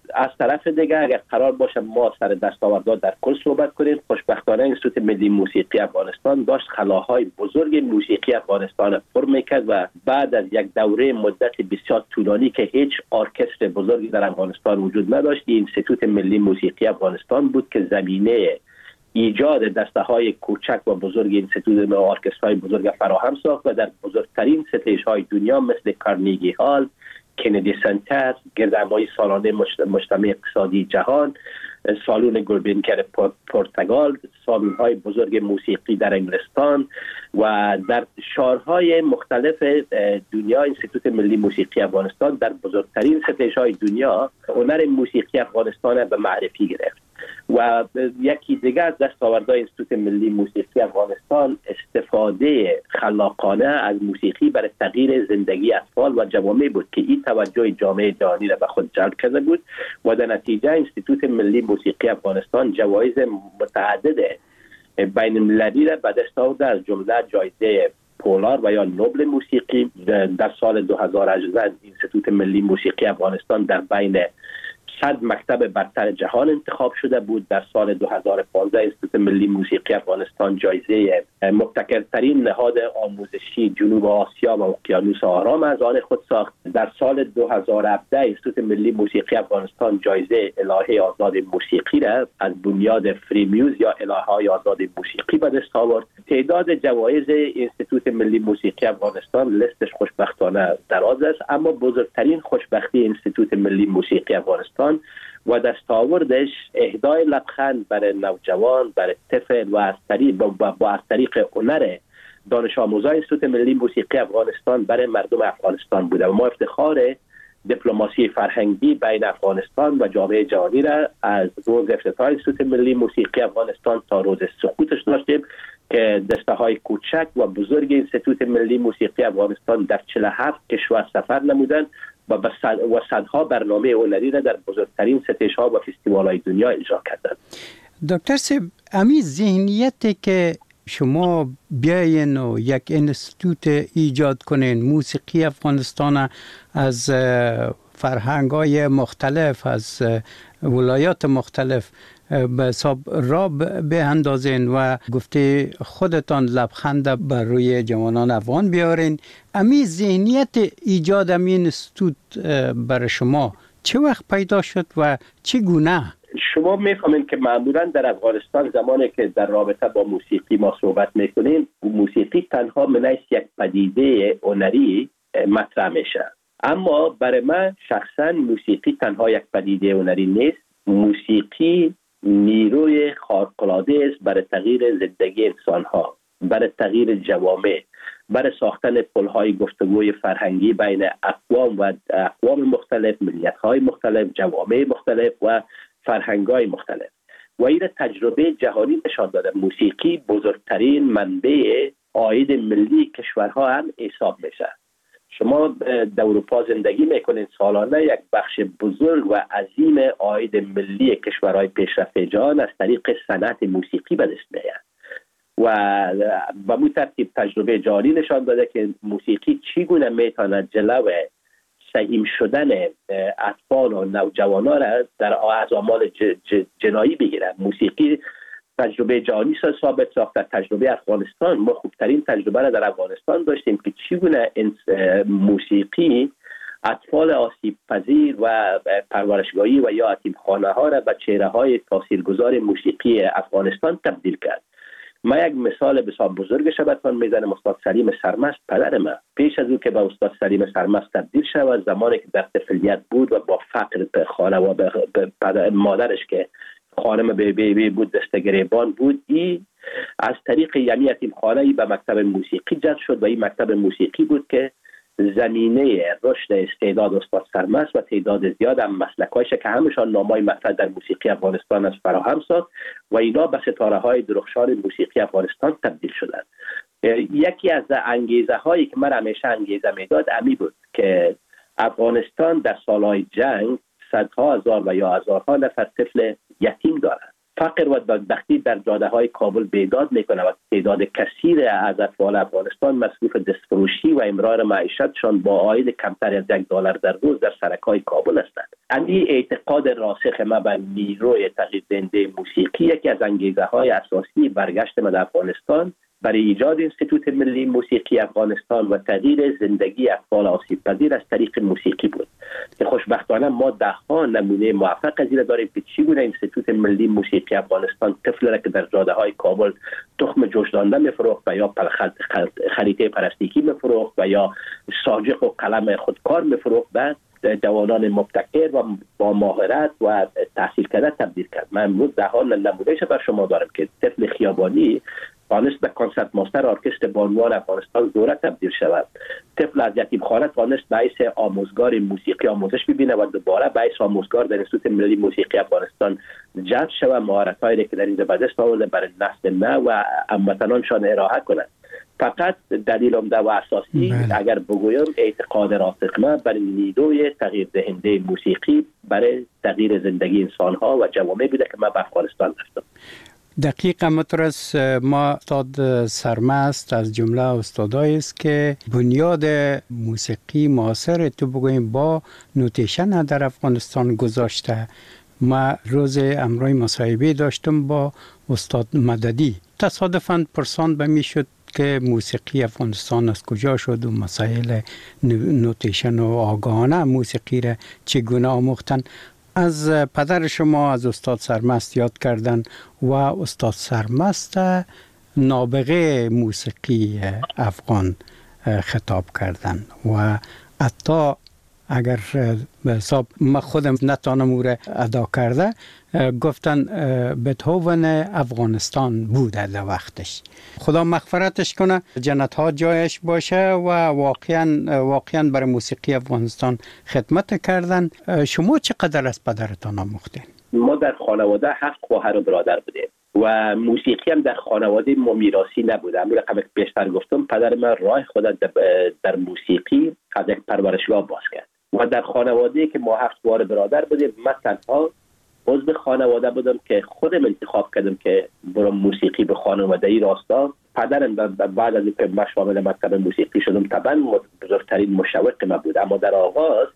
از طرف دیگه اگر قرار باشه ما سر دستاوردات در کل صحبت کنیم، خوشبختانه اینستیتوت ملی موسیقی افغانستان داشت خلاهای بزرگ موسیقی افغانستان پر میکرد و بعد از یک دوره مدت بسیار طولانی که هیچ ارکستر بزرگی در افغانستان وجود نداشت، اینستیتوت ملی موسیقی افغانستان بود که زمینه ایجاد دسته‌های کوچک و بزرگ اینستیتوت و ارکسترهای بزرگ فراهم ساخت و در بزرگترین ستیج‌های دنیا مثل کارنگی هال، کندی سنتر، گردهمایی سالانه مجتمع اقتصادی جهان، سالن گلبنگر پرتغال، سالن‌های بزرگ موسیقی در انگلستان و در شهرهای مختلف دنیا اینستیتوت ملی موسیقی افغانستان در بزرگترین ستیج‌های دنیا هنر موسیقی افغانستان به معرفی گرفت. و یکی دیگر از دستاوردهای اینستیتوت ملی موسیقی افغانستان استفاده خلاقانه از موسیقی برای تغییر زندگی اطفال و جوامع بود که این توجه جامعه جهانی را به خود جلب کرده بود و در نتیجه اینستیتوت ملی موسیقی افغانستان جوایز متعدد بین المللی را به دست آورد، از جمله جایزه پولار و یا نوبل موسیقی. در سال دو هزار و هجده اینستیتوت ملی موسیقی افغانستان در بین صد مکتب برتر جهان انتخاب شده بود. در سال دو هزار و پانزده اینستیتوت ملی موسیقی افغانستان جایزه مبتکرترین نهاد آموزشی جنوب آسیا و اقیانوس آرام از آن خود ساخت. در سال دو هزار و هفده اینستیتوت ملی موسیقی افغانستان جایزه الهه آزاد موسیقی را از بنیاد فری میوز یا الهه‌های آزاد موسیقی به دست آورد. تعداد جوایز اینستیتوت ملی موسیقی افغانستان لیستش خوشبختانه دراز است، اما بزرگترین خوشبختی اینستیتوت ملی موسیقی افغانستان و دستاوردش اهدای لبخند برای نوجوان، برای طفل و از طریق با, با از طریق هنر دانش آموزای اینستیتوت ملی موسیقی افغانستان برای مردم افغانستان بوده و ما افتخار دیپلماسی فرهنگی بین افغانستان و جامعه جهانی را از روز افتتاح اینستیتوت ملی موسیقی افغانستان تا روز سقوطش داشتیم که دسته‌های کوچک و بزرگ اینستیتوت ملی موسیقی افغانستان در چهل و هفت کشور سفر نمودند و و صدها برنامه هنری را در بزرگترین ستیج‌ها و فستیوال‌های دنیا اجرا کردند. دکتر صاحب، امی ذهنیتی که شما بیاین و یک انستیتوت ایجاد کنین، موسیقی افغانستان از فرهنگ‌های مختلف، از ولایات مختلف به حساب را به اندازین و گفته خودتان لبخند بر روی جوانان افغان بیارین، امی ذهنیت ایجاد امین اینستیتوت بر شما چه وقت پیدا شد و چگونه؟ شما میفهمین که معمولا در افغانستان زمانی که در رابطه با موسیقی ما صحبت میکنیم، موسیقی تنها منیس یک پدیده هنری مطرح میشه، اما برای من شخصا موسیقی تنها یک پدیده هنری نیست. موسیقی نیروی خارق‌العاده است برای تغییر زندگی انسان‌ها، برای تغییر جوامع، برای ساختن پل‌های گفتگوی فرهنگی بین اقوام و اقوام مختلف، ملیت‌های مختلف، جوامع مختلف و فرهنگ‌های مختلف. و این تجربه جهانی نشان داده موسیقی بزرگترین منبع عاید ملی کشورها هم حساب میشه. شما در اروپا زندگی میکنید، سالانه یک بخش بزرگ و عظیم عاید ملی کشورهای پیشرفته جهان از طریق صنعت موسیقی به دست میاد و به مو ترتیب تجربه جهانی نشان داده که موسیقی چگونه میتواند جلو سهیم شدن اطفال و نوجوانان را در از اعمال جنایی بگیرد. موسیقی تجربه جهانی ثابت ساخت. در تجربه افغانستان ما خوبترین تجربه را در افغانستان داشتیم که چگونه موسیقی اطفال آسیب پذیر و پرورشگاهی و یا یتیمخانه ها را به چهره های تاثیرگذار موسیقی افغانستان تبدیل کرد. ما یک مثال بسیار بزرگش براتون میزنم. استاد سلیم سرمست پدر من پیش از او که به استاد سلیم سرمست تبدیل شود، زمانی که در طفولیت بود و با فقر به خانه و به مادرش که خانم به بی بود دستگریبان بود، ای از طریق یعنی یتیمخانه ای به مکتب موسیقی جذب شد و این مکتب موسیقی بود که زمینه رشد استعداد استاد سرمست و تعداد زیاد هم مسلکایش که همشان نامای مطرح در موسیقی افغانستان از فراهم ساخت و اینا به ستاره های درخشان موسیقی افغانستان تبدیل شدند. یکی از انگیزه هایی که من همیشه انگیزه میداد امی بود که افغانستان در سالهای جنگ صدها هزار و یا هزارها نفر طفل یتیم دارد فقر و بدبختی در جاده های کابل بیداد میکنه و تعداد کثیر از اطفال افغانستان مصروف دستفروشی و امرار معیشتشان با عاید کمتر از یک دلار در روز در سرک‌های کابل هستند. این اعتقاد راسخ ما به نیروی تغییر دهنده موسیقی یکی از انگیزه های اساسی برگشت ما در افغانستان برای ایجاد انستیتوت ملی موسیقی افغانستان و تغییر زندگی اطفال آسیب پذیر از طریق موسیقی بود که خوشبختانه ما ده ها نمونه موفق از این داریم که چگونه انستیتوت ملی موسیقی افغانستان طفل را که در جاده های کابل تخم جوش دانده میفروخت و یا خریطه پلاستیکی میفروخت و یا ساجق و قلم خودکار میفروخت به جوانان مبتکر و با مهارت و تحصیل کرده تبدیل کرد. من امروز ده ها نمونهش بر شما دارم که طفل خیابانی توانست به کنسرت ماستر ارکستر بانوان افغانستان زوره تبدیل شود. طفل از یتیمخانه توانست باعث آموزگار موسیقی آموزش ببینه و دوباره باعث آموزگار در انستیتوت ملی موسیقی افغانستان جذب شود، مهارت‌هایی که در این به دست آورده برای نسل نو و هموطنانشان ارائه کنند. فقط دلیل عمده و اساسی بله. اگر بگویم اعتقاد راسخ ما برای نیروی تغییر دهنده موسیقی برای تغییر زندگی انسان‌ها و جوامع بوده که ما به افغانستان رفتم. دقیق مترس ما استاد سرمست از جمله استادایی است که بنیاد موسیقی معاصر تو بگوییم با نوتیشن در افغانستان گذاشته. ما روز امروز مصاحبه داشتم با استاد مددی، تصادفاً پرسان به می شد که موسیقی افغانستان از کجا شد و مسائل نوتیشن و آگاهانه موسیقی را چگونه آموختن. از پدر شما از استاد سرمست یاد کردن و استاد سرمست نابغه موسیقی افغان خطاب کردن و حتی اگر به حساب ما خودم نتانم او را ادا کرده گفتن بتهوون افغانستان بوده در وقتش. خدا مغفرتش کنه، جنت ها جایش باشه و واقعا واقعا برای موسیقی افغانستان خدمت کردن. شما چقدر از پدرتان آموختین؟ ما در خانواده هفت خواهر و برادر بودیم و موسیقی هم در خانواده ما میراثی نبوده. اما رقم بیشتر گفتم پدر من راه خود در موسیقی از یک پرورشگاه باز کرد و در خانواده که ما هفت خواهر برادر بودیم من تنها عضو خانواده بودم که خودم انتخاب کردم که برم موسیقی به خانوادگی راستا. پدرم بعد از اینکه من شامل مکتب موسیقی شدم طبعا بزرگترین مشوق من بود، اما در آغاز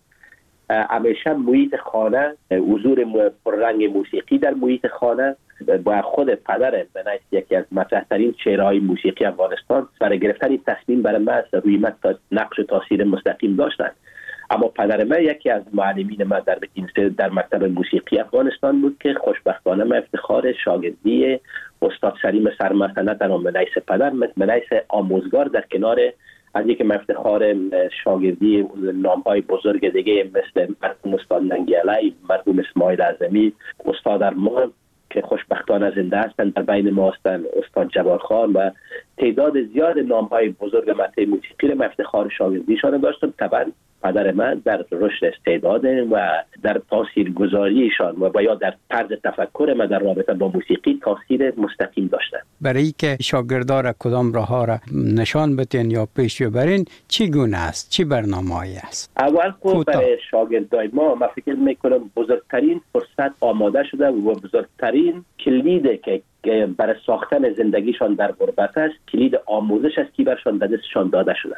همیشه محیط خانه، حضور پررنگ موسیقی در محیط خانه با خود پدرم به نظر یکی از مطرح‌ترین چهره‌های موسیقی افغانستان برای گرفتن تصمیم برای من روی من نقش و تاثیر مستقیم داشتند. اما پدر من یکی از معلمین من در در مکتب موسیقی افغانستان بود که خوشبختانه من افتخار شاگردی استاد سلیم سرمست نه تنها به نحیث پدر به نحیث آموزگار در کنار از اینکه من افتخار شاگردی نام‌های بزرگ دیگه مثل مرحوم استاد ننگی‌علی، مرحوم اسماعیل اعظمی، استاد ارمان که خوشبختانه زنده هستند در بین ما هستند، استاد جواد خان و تعداد زیاد نام‌های بزرگ مطرح موسیقی رو من افتخار شاگردیشان داشتم. طبعا پدر من در رشد استعداد و در تاثیرگذاریشان و یا در طرز تفکر من در رابطه با موسیقی تاثیر مستقیم داشتند. برای که شاگردان کدام راه ها را نشان بدین یا پیش ببرین چگونه است؟ چی برنامه‌ای است؟ اول خود برای شاگردای ما من فکر میکنم بزرگترین فرصت آماده شده و بزرگترین کلید که برای ساختن زندگیشان در غربت است، کلید آموزش است که برشان به دستشان داده شده.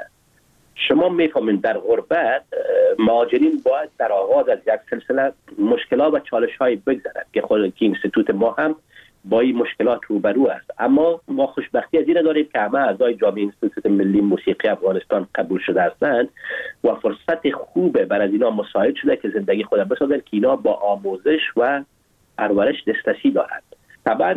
شما میفهمید در غربت مهاجرین باید در آغاز از یک سلسله مشکلات و چالش های بگذرند که خود که اینستیتوت ما هم با این مشکلات روبرو است. اما ما خوشبختی از این داریم که همه اعضای جامعه اینستیتوت ملی موسیقی افغانستان قبول شده هستند و فرصت خوبه برای اینا مساعد شده که زندگی خود بسازند که اینا با آموزش و پرورش دسترسی دارند. طبعا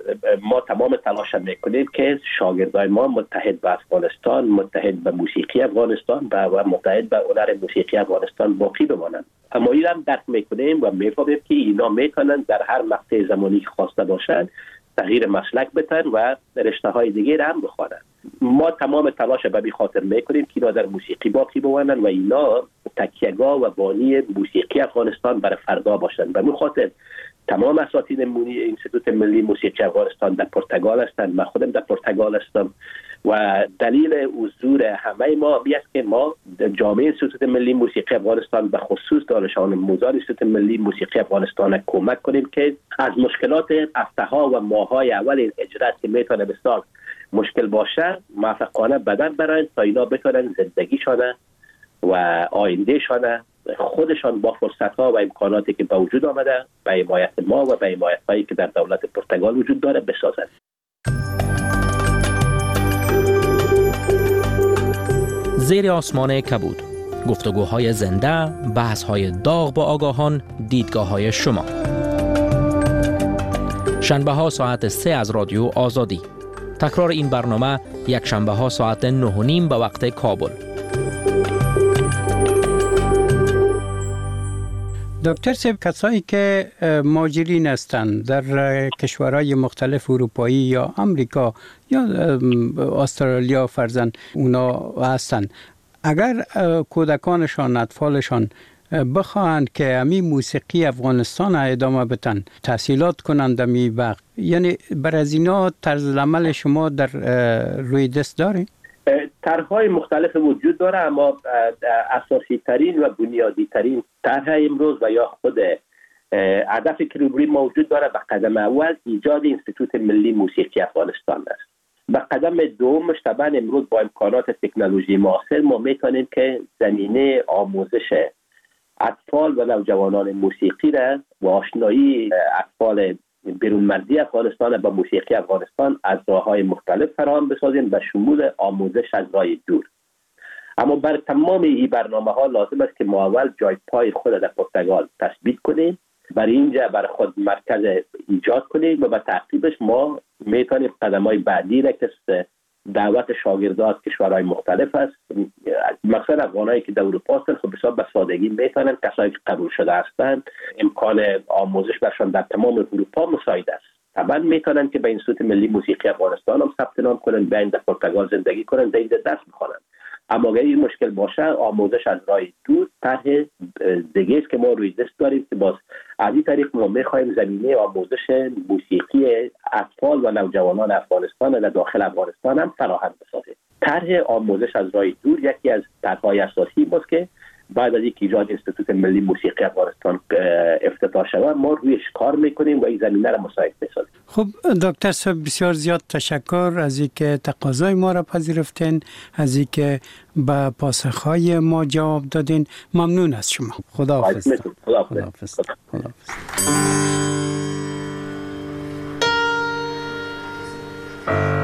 ما تمام تلاش میکنیم که شاگردای ما متحد به افغانستان، متحد به موسیقی افغانستان و متحد به هنر موسیقی افغانستان باقی بمانند. اما این هم درک میکنیم و میفهمیم که اینا میتونن در هر مقطع زمانی که خواسته باشند تغییر مسلک بتن و رشته های دیگه هم بخوانند. ما تمام تلاش به بی خاطر میکنیم که اینا در موسیقی باقی بمانند و اینا تکیه‌گاه و بانی موسیقی افغانستان برای فردا باشند. به خاطر تمام اساتید انستیتوت ملی موسیقی افغانستان در پرتغال هستند. من خودم در پرتغال هستم و دلیل حضور همه ما بیست که ما جامعه انستیتوت ملی موسیقی افغانستان به خصوص دانش آموزان انستیتوت ملی موسیقی افغانستان کمک کنیم که از مشکلات هفته ها و ماه های اول اجرا که میتونه بسیار مشکل باشه موفقانه بدن برن تا اینا بتونن زندگیشان و آیندهشان خودشان با فرصت ها و امکاناتی که به وجود آمده به حمایت ما و به حمایت هایی که در دولت پرتغال وجود داره بسازند. زیر آسمان کبود، گفتگوهای زنده، بحث‌های داغ با آگاهان، دیدگاه‌های شما. شنبه ها ساعت سه از رادیو آزادی. تکرار این برنامه یک شنبه ها ساعت نه و نیم به وقت کابل. دکتر صاحب، کسایی که مهاجرین هستند در کشورهای مختلف اروپایی یا امریکا یا استرالیا فرزن اونا هستند، اگر کودکانشان اطفالشان بخواهند که امی موسیقی افغانستان ادامه بدن، تحصیلات کنند امی وقت، یعنی بر از اینا طرز عمل شما در روی دست داریم؟ طرح‌های مختلف وجود داره، اما اساسی ترین و بنیادی ترین طرح امروز و یا خود هدفی که روبروی موجود داره به قدم اول ایجاد انستیتوت ملی موسیقی افغانستان است. به قدم دوم طبعا امروز با امکانات تکنولوژی معاصر ما میتونیم که زمینه آموزش اطفال و نوجوانان موسیقی را و آشنایی اطفال بیرون مرزی افغانستان با موسیقی افغانستان از راه‌های مختلف فراهم بسازیم به شمول آموزش از راه دور. اما بر تمام این برنامه‌ها لازم است که ما اول جای پای خود در پرتغال تثبیت کنیم، برای اینجا برای خود مرکز ایجاد کنیم و به تعقیبش ما میتونیم قدم‌های بعدی را که دعوت شاگردان از کشورهای مختلف است، مثلا افغانایی که در اروپا هستند خب بسیار به سادگی میتونن، کسایی که قبول شده هستند امکان آموزش برشان در تمام اروپا مساعد است. طبعا میتونن که به انستیتوت ملی موسیقی افغانستان هم ثبت نام کنن، بیاین در پرتغال زندگی کنن، در اینجا درس بخونن. اما اگر این مشکل باشه آموزش از راه دور طرح دیگه است که ما روی دست داریم که باز از این طریق ما میخوایم زمینه آموزش موسیقی اطفال و نوجوانان افغانستان و داخل افغانستان هم فراهم بسازیم. طرح آموزش از راه دور یکی از طرح‌های اساسی است که بعد از اینکه ایجاد انستیتوت ملی موسیقی افغانستان افتتاح شود ما رویش کار میکنیم و این زمینه را مساعد بسازیم. خب دکتر صاحب بسیار زیاد تشکر از اینکه تقاضای ما را پذیرفتین، از اینکه به پاسخهای ما جواب دادین. ممنون از شما. خداحافظ. خداحافظ. خداحافظ.